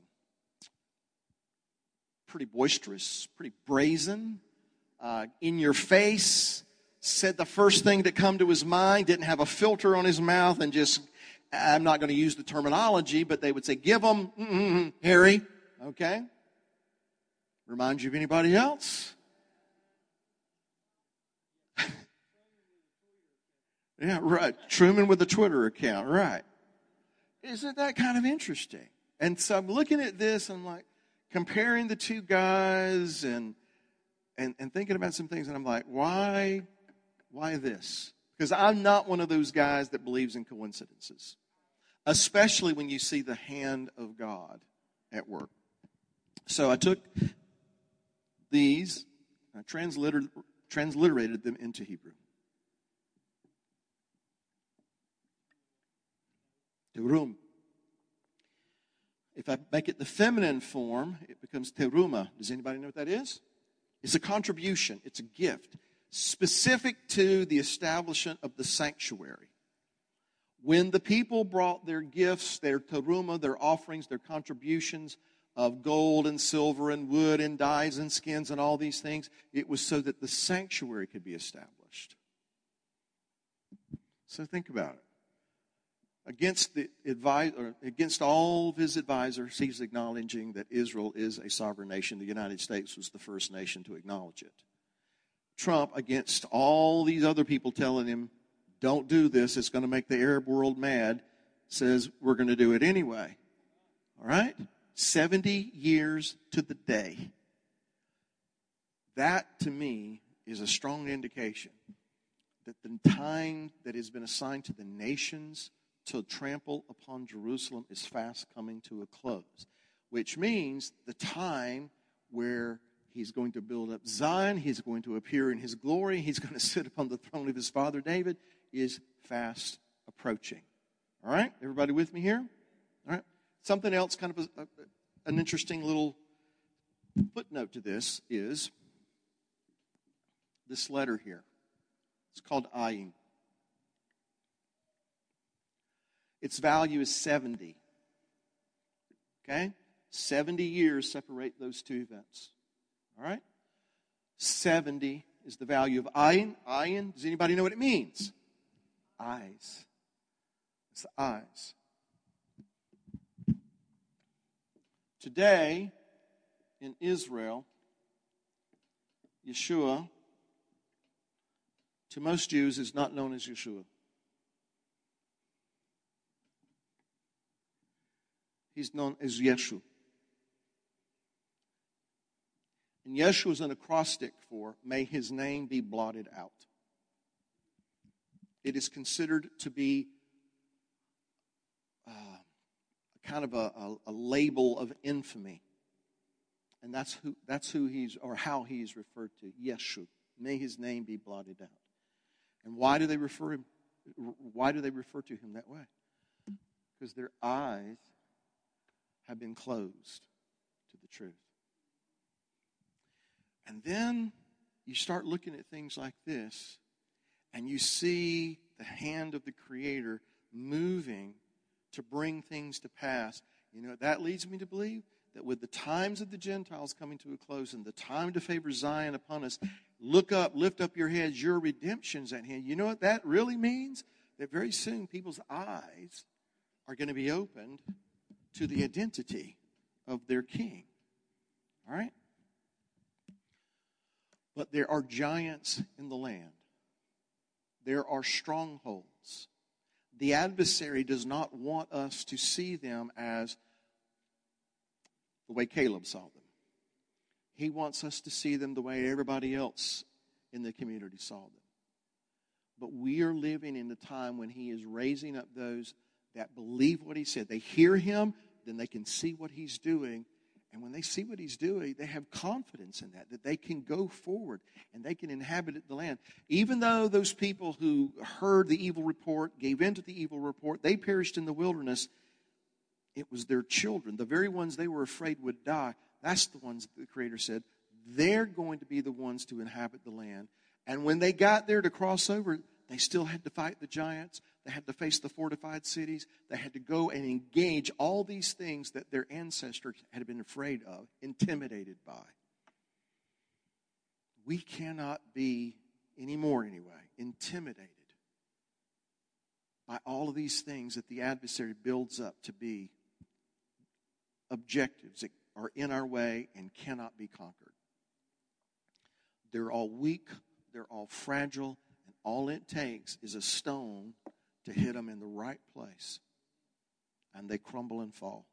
pretty boisterous, pretty brazen, uh, in your face, said the first thing that come to his mind, didn't have a filter on his mouth, and just, I'm not going to use the terminology, but they would say, give him, mm-hmm, Harry, okay? Remind you of anybody else? Yeah, right. Truman with a Twitter account, right. Isn't that kind of interesting? And so I'm looking at this, I'm like, comparing the two guys and and, and thinking about some things, and I'm like, why, why this? Because I'm not one of those guys that believes in coincidences, especially when you see the hand of God at work. So I took these, I transliter- transliterated them into Hebrew. Terum. If I make it the feminine form, it becomes teruma. Does anybody know what that is? It's a contribution. It's a gift specific to the establishment of the sanctuary. When the people brought their gifts, their teruma, their offerings, their contributions of gold and silver and wood and dyes and skins and all these things, it was so that the sanctuary could be established. So think about it. Against the advisor, against all of his advisors, he's acknowledging that Israel is a sovereign nation. The United States was the first nation to acknowledge it. Trump, against all these other people telling him, don't do this, it's going to make the Arab world mad, says we're going to do it anyway. All right? seventy years to the day. That, to me, is a strong indication that the time that has been assigned to the nations to trample upon Jerusalem is fast coming to a close, which means the time where he's going to build up Zion, he's going to appear in his glory, he's going to sit upon the throne of his father David, is fast approaching. All right? Everybody with me here? All right? Something else, kind of a, a, an interesting little footnote to this is this letter here. It's called Ayin. Its value is seventy. Okay? seventy years separate those two events. All right? seventy is the value of ayin. Ayin, does anybody know what it means? Eyes. It's the eyes. Today, in Israel, Yeshua, to most Jews, is not known as Yeshua. He's known as Yeshu. And Yeshu is an acrostic for, may his name be blotted out. It is considered to be uh, kind of a, a, a label of infamy. And that's who, that's who he's, or how he's referred to, Yeshu. May his name be blotted out. And why do they refer him, why do they refer to him that way? Because their eyes have been closed to the truth. And then you start looking at things like this, and you see the hand of the Creator moving to bring things to pass. You know, that leads me to believe that with the times of the Gentiles coming to a close and the time to favor Zion upon us, look up, lift up your heads, your redemption's at hand. You know what that really means? That very soon people's eyes are going to be opened to the identity of their king. All right? But there are giants in the land. There are strongholds. The adversary does not want us to see them as the way Caleb saw them. He wants us to see them the way everybody else in the community saw them. But we are living in the time when he is raising up those that believe what he said. They hear him, then they can see what he's doing, And when they see what he's doing, they have confidence in that, that they can go forward and they can inhabit the land. Even though those people who heard the evil report, gave in to the evil report, they perished in the wilderness, it was their children, the very ones they were afraid would die. That's the ones the Creator said, they're going to be the ones to inhabit the land. And when they got there to cross over, they still had to fight the giants. They had to face the fortified cities. They had to go and engage all these things that their ancestors had been afraid of, intimidated by. We cannot be, anymore anyway, intimidated by all of these things that the adversary builds up to be objectives that are in our way and cannot be conquered. They're all weak. They're all fragile. And all it takes is a stone to hit them in the right place. And they crumble and fall.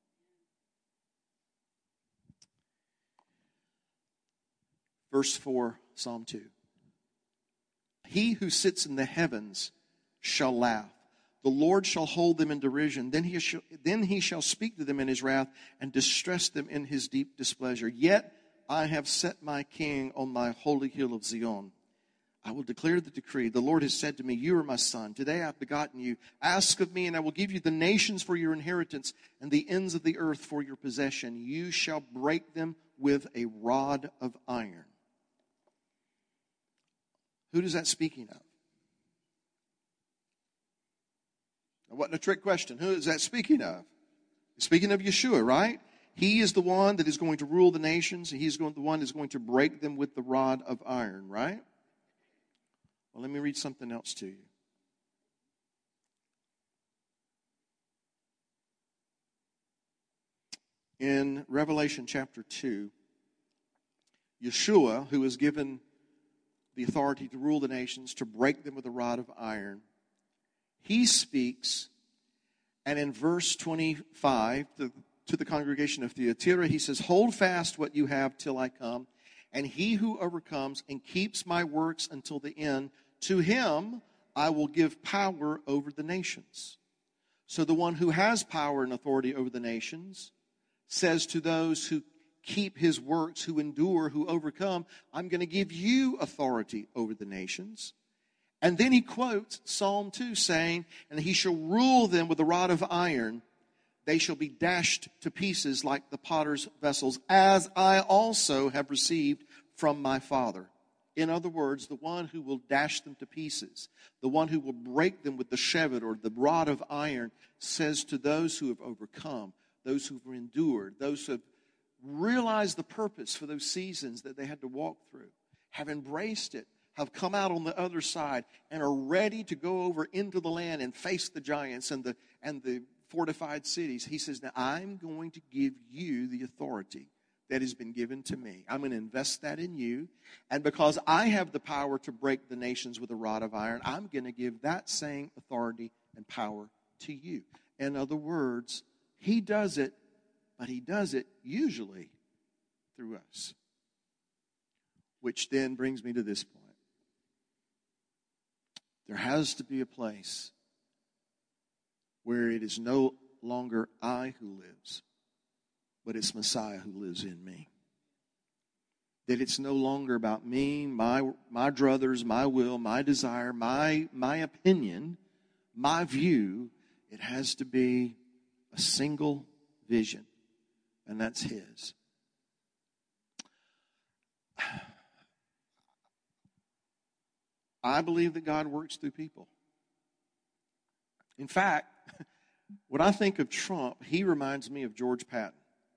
Verse four, Psalm two. He who sits in the heavens shall laugh. The Lord shall hold them in derision. Then he shall, then he shall speak to them in his wrath and distress them in his deep displeasure. Yet I have set my king on my holy hill of Zion. I will declare the decree. The Lord has said to me, you are my son. Today I have begotten you. Ask of me, and I will give you the nations for your inheritance and the ends of the earth for your possession. You shall break them with a rod of iron. Who is that speaking of? It wasn't a trick question. Who is that speaking of? Speaking of Yeshua, right? He is the one that is going to rule the nations. And he's going, the one that is going to break them with the rod of iron, right? Well, let me read something else to you. In Revelation chapter two, Yeshua, who is given the authority to rule the nations, to break them with a rod of iron, he speaks, and in verse twenty-five, to, to the congregation of Thyatira, he says, hold fast what you have till I come, and he who overcomes and keeps my works until the end, to him I will give power over the nations. So the one who has power and authority over the nations says to those who keep his works, who endure, who overcome, I'm going to give you authority over the nations. And then he quotes Psalm two saying, and he shall rule them with a rod of iron. They shall be dashed to pieces like the potter's vessels, as I also have received from my Father. In other words, the one who will dash them to pieces, the one who will break them with the shevet or the rod of iron, says to those who have overcome, those who have endured, those who have realized the purpose for those seasons that they had to walk through, have embraced it, have come out on the other side, and are ready to go over into the land and face the giants and the and the fortified cities. He says, now I'm going to give you the authority that has been given to me. I'm going to invest that in you. And because I have the power to break the nations with a rod of iron, I'm going to give that same authority and power to you. In other words, he does it, but he does it usually through us. Which then brings me to this point. There has to be a place where it is no longer I who lives, but it's Messiah who lives in me. That it's no longer about me, my my druthers, my will, my desire, my my opinion, my view. It has to be a single vision, and that's his. I believe that God works through people. In fact, when I think of Trump, he reminds me of George Patton.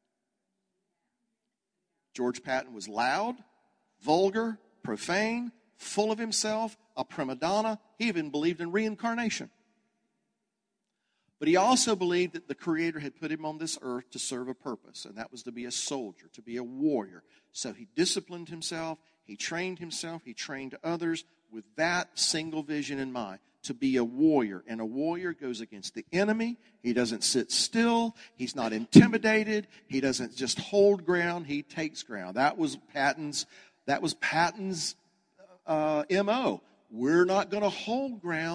George Patton was loud, vulgar, profane, full of himself, a prima donna. He even believed in reincarnation. But he also believed that the Creator had put him on this earth to serve a purpose, and that was to be a soldier, to be a warrior. So he disciplined himself, he trained himself, he trained others with that single vision in mind, to be a warrior. And a warrior goes against the enemy. He doesn't sit still. He's not intimidated. He doesn't just hold ground. He takes ground. That was Patton's, that was Patton's uh, M O. We're not going to hold ground.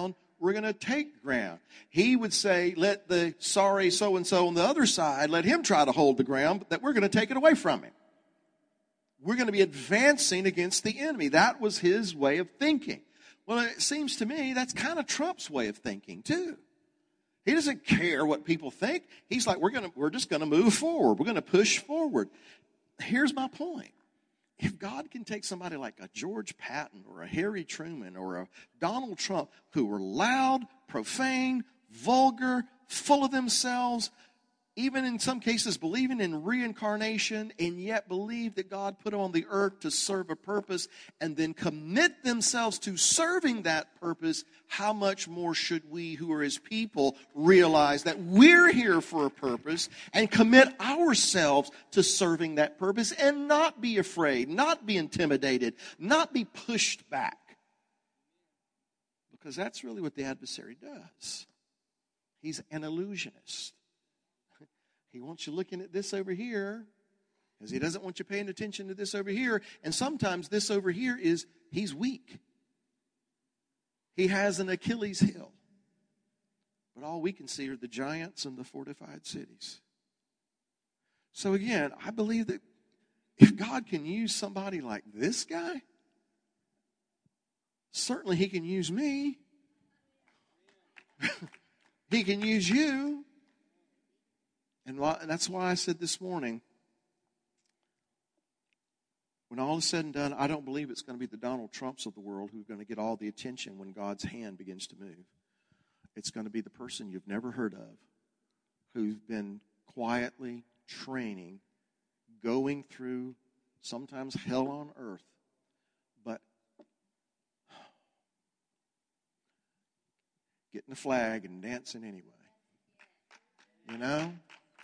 we're going to take ground. He would say, let the sorry so-and-so on the other side, let him try to hold the ground, but that we're going to take it away from him. We're going to be advancing against the enemy. That was his way of thinking. Well, it seems to me that's kind of Trump's way of thinking too. He doesn't care what people think. He's like, we're going to, we're just going to move forward. We're going to push forward. Here's my point. If God can take somebody like a George Patton or a Harry Truman or a Donald Trump who were loud, profane, vulgar, full of themselves, even in some cases believing in reincarnation, and yet believe that God put them on the earth to serve a purpose and then commit themselves to serving that purpose, how much more should we who are his people realize that we're here for a purpose and commit ourselves to serving that purpose and not be afraid, not be intimidated, not be pushed back? Because that's really what the adversary does. He's an illusionist. He wants you looking at this over here because he doesn't want you paying attention to this over here. And sometimes this over here is he's weak. He has an Achilles heel. But all we can see are the giants and the fortified cities. So again, I believe that if God can use somebody like this guy, certainly he can use me. He can use you. And that's why I said this morning, when all is said and done, I don't believe it's going to be the Donald Trumps of the world who are going to get all the attention when God's hand begins to move. It's going to be the person you've never heard of, who's been quietly training, going through sometimes hell on earth, but getting a flag and dancing anyway. You know?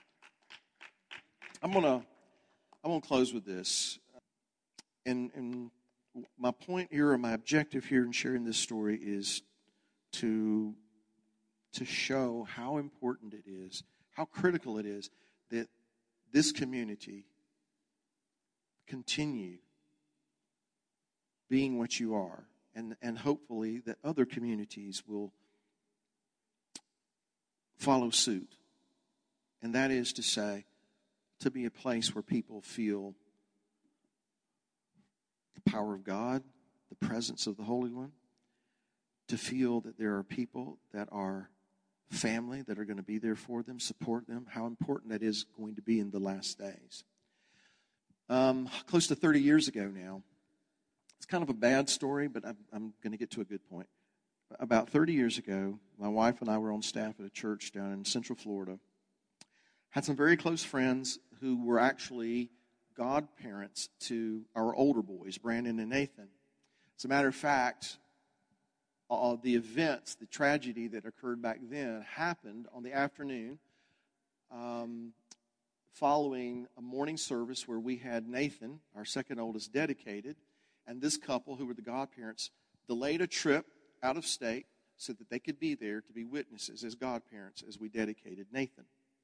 I'm gonna I'm gonna close with this. And and my point here, or my objective here in sharing this story is to to show how important it is, how critical it is that this community continue being what you are, and, and hopefully that other communities will follow suit. And that is to say, to be a place where people feel the power of God, the presence of the Holy One, to feel that there are people that are family that are going to be there for them, support them, how important that is going to be in the last days. Um, close to thirty years ago now, it's kind of a bad story, but I'm, I'm going to get to a good point. About thirty years ago, my wife and I were on staff at a church down in Central Florida. Had some very close friends who were actually godparents to our older boys, Brandon and Nathan. As a matter of fact, uh, the events, the tragedy that occurred back then happened on the afternoon um, following a morning service where we had Nathan, our second oldest, dedicated, and this couple, who were the godparents, delayed a trip out of state so that they could be there to be witnesses as godparents as we dedicated Nathan.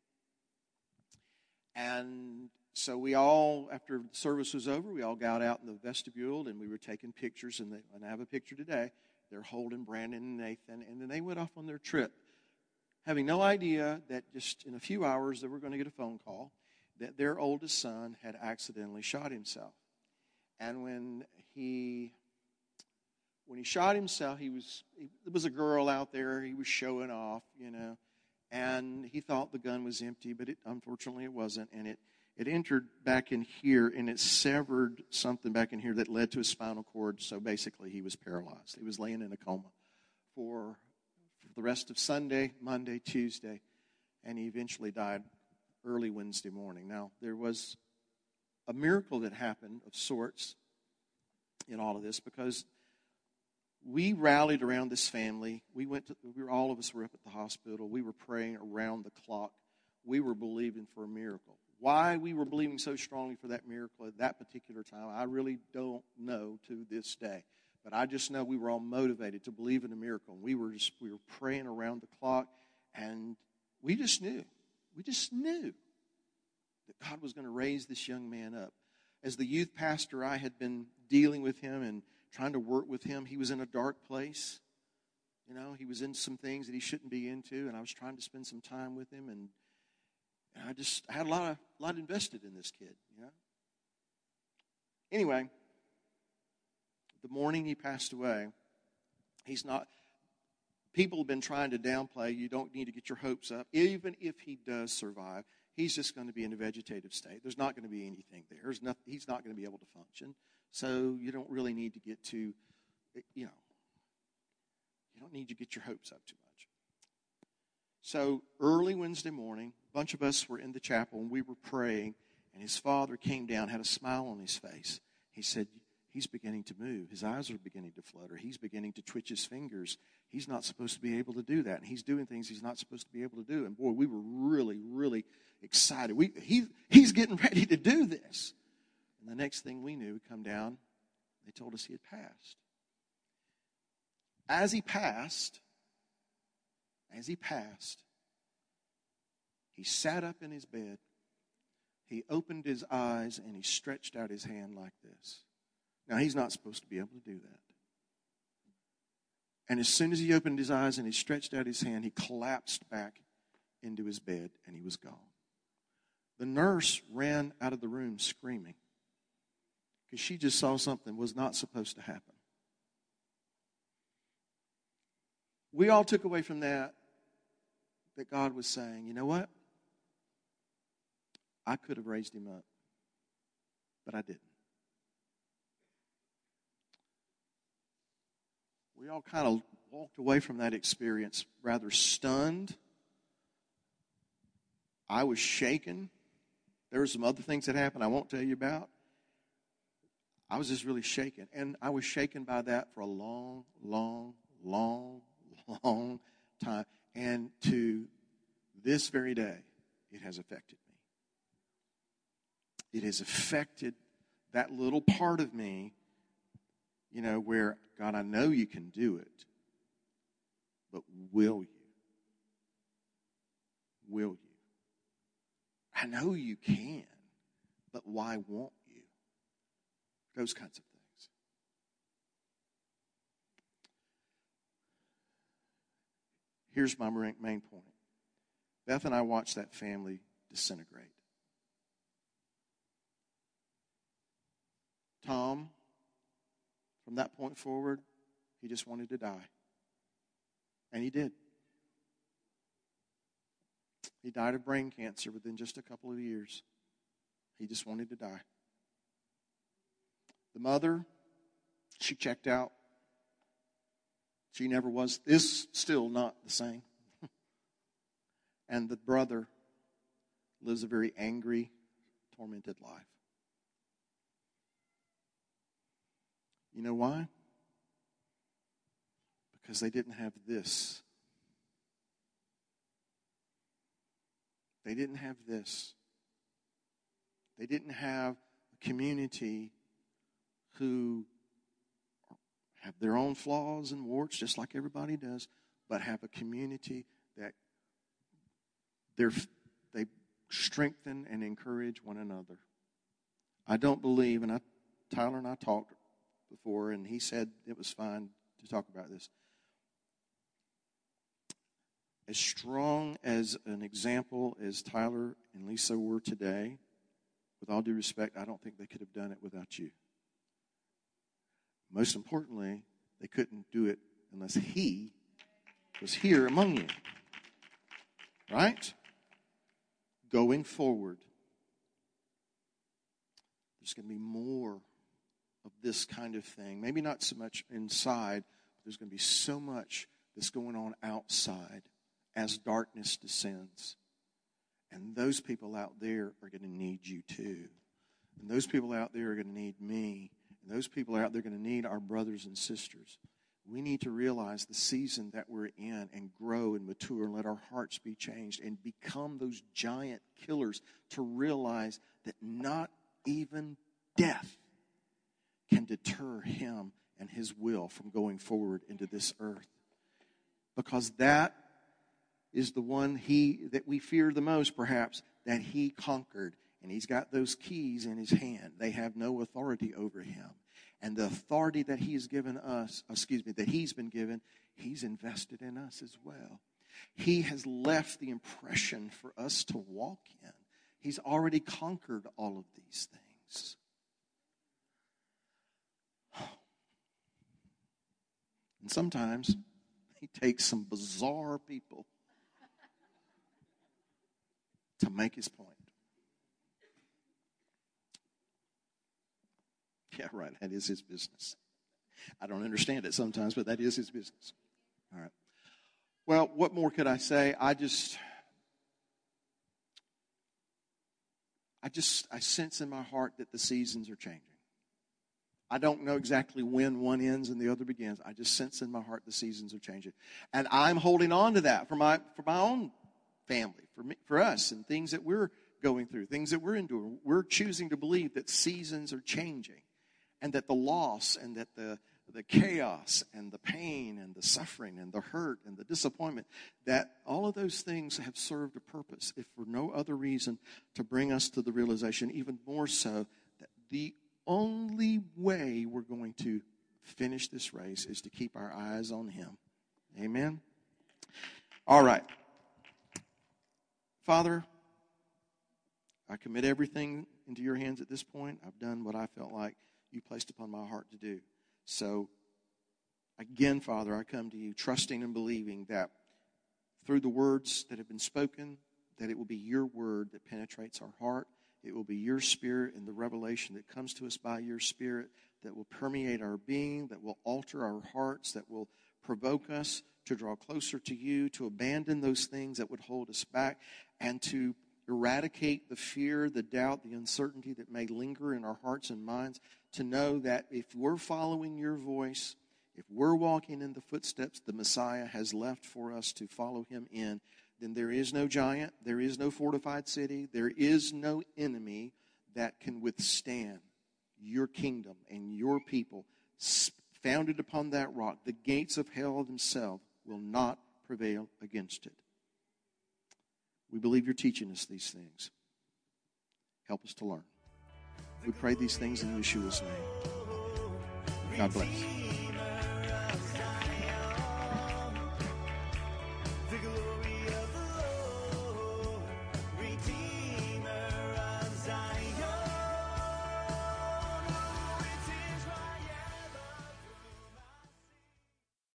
And so we all, after the service was over, we all got out in the vestibule and we were taking pictures. And, they, and I have a picture today. They're holding Brandon and Nathan. And then they went off on their trip, having no idea that just in a few hours they were going to get a phone call that their oldest son had accidentally shot himself. And when he when he shot himself, he was he, there was a girl out there. He was showing off, you know. And he thought the gun was empty, but it, unfortunately it wasn't. And it, it entered back in here, and it severed something back in here that led to his spinal cord. So basically he was paralyzed. He was laying in a coma for, for the rest of Sunday, Monday, Tuesday, and he eventually died early Wednesday morning. Now, there was a miracle that happened of sorts in all of this, because we rallied around this family. We went to, we were, all of us were up at the hospital. We were praying around the clock. We were believing for a miracle. Why we were believing so strongly for that miracle at that particular time, I really don't know to this day. But I just know we were all motivated to believe in a miracle. And we were just, we were praying around the clock, and we just knew. We just knew that God was going to raise this young man up. As the youth pastor, I had been dealing with him and trying to work with him. He was in a dark place. You know, he was in some things that he shouldn't be into, and I was trying to spend some time with him, and, and I just I had a lot of a lot invested in this kid, you know. Anyway, the morning he passed away, he's not, people have been trying to downplay, you don't need to get your hopes up. Even if he does survive, he's just going to be in a vegetative state. There's not going to be anything there. There's nothing, he's not going to be able to function. So you don't really need to get too, you know, you don't need to get your hopes up too much. So early Wednesday morning, a bunch of us were in the chapel, and we were praying, and his father came down, had a smile on his face. He said, he's beginning to move. His eyes are beginning to flutter. He's beginning to twitch his fingers. He's not supposed to be able to do that. And he's doing things he's not supposed to be able to do. And boy, we were really, really excited. We, he, he's getting ready to do this. And the next thing we knew, we come down, they told us he had passed. As he passed, as he passed, he sat up in his bed. He opened his eyes and he stretched out his hand like this. Now, he's not supposed to be able to do that. And as soon as he opened his eyes and he stretched out his hand, he collapsed back into his bed and he was gone. The nurse ran out of the room screaming because she just saw something was not supposed to happen. We all took away from that that God was saying, you know what? I could have raised him up, but I didn't. We all kind of walked away from that experience rather stunned. I was shaken. There were some other things that happened I won't tell you about. I was just really shaken. And I was shaken by that for a long, long, long, long time. And to this very day, it has affected me. It has affected that little part of me, you know, where, God, I know you can do it, but will you? Will you? I know you can, but why won't you? Those kinds of things. Here's my main point. Beth and I watched that family disintegrate. Tom, from that point forward, he just wanted to die. And he did. He died of brain cancer within just a couple of years. He just wanted to die. The mother, she checked out. She never was, is still not the same. And the brother lives a very angry, tormented life. You know why? Because they didn't have this. They didn't have this. They didn't have a community who have their own flaws and warts, just like everybody does, but have a community that they're, they strengthen and encourage one another. I don't believe, and I, Tyler and I talked before, and he said it was fine to talk about this. As strong as an example as Tyler and Lisa were today, with all due respect, I don't think they could have done it without you. Most importantly, they couldn't do it unless he was here among you. Right? Going forward, there's going to be more of this kind of thing. Maybe not so much inside, but there's going to be so much that's going on outside as darkness descends. And those people out there are going to need you too. And those people out there are going to need me. And those people out there are going to need our brothers and sisters. We need to realize the season that we're in and grow and mature and let our hearts be changed and become those giant killers to realize that not even death can deter him and his will from going forward into this earth. Because that is the one he that we fear the most, perhaps, that he conquered. And he's got those keys in his hand. They have no authority over him. And the authority that he's given us, excuse me, that he's been given, he's invested in us as well. He has left the impression for us to walk in. He's already conquered all of these things. And sometimes he takes some bizarre people to make his point. Yeah, right. That is his business. I don't understand it sometimes, but that is his business. All right. Well, what more could I say? I just, I just, I sense in my heart that the seasons are changing. I don't know exactly when one ends and the other begins. I just sense in my heart the seasons are changing. And I'm holding on to that for my for my own family, for me, for us, and things that we're going through, things that we're enduring. We're choosing to believe that seasons are changing, and that the loss and that the, the chaos and the pain and the suffering and the hurt and the disappointment, that all of those things have served a purpose, if for no other reason, to bring us to the realization, even more so, that the only way we're going to finish this race is to keep our eyes on him. Amen? All right. Father, I commit everything into your hands at this point. I've done what I felt like you placed upon my heart to do. So, again, Father, I come to you trusting and believing that through the words that have been spoken, that it will be your word that penetrates our heart. It will be your Spirit and the revelation that comes to us by your Spirit that will permeate our being, that will alter our hearts, that will provoke us to draw closer to you, to abandon those things that would hold us back, and to eradicate the fear, the doubt, the uncertainty that may linger in our hearts and minds, to know that if we're following your voice, if we're walking in the footsteps the Messiah has left for us to follow him in, then there is no giant, there is no fortified city, there is no enemy that can withstand your kingdom and your people founded upon that rock. The gates of hell themselves will not prevail against it. We believe you're teaching us these things. Help us to learn. We pray these things in Yeshua's name. God bless.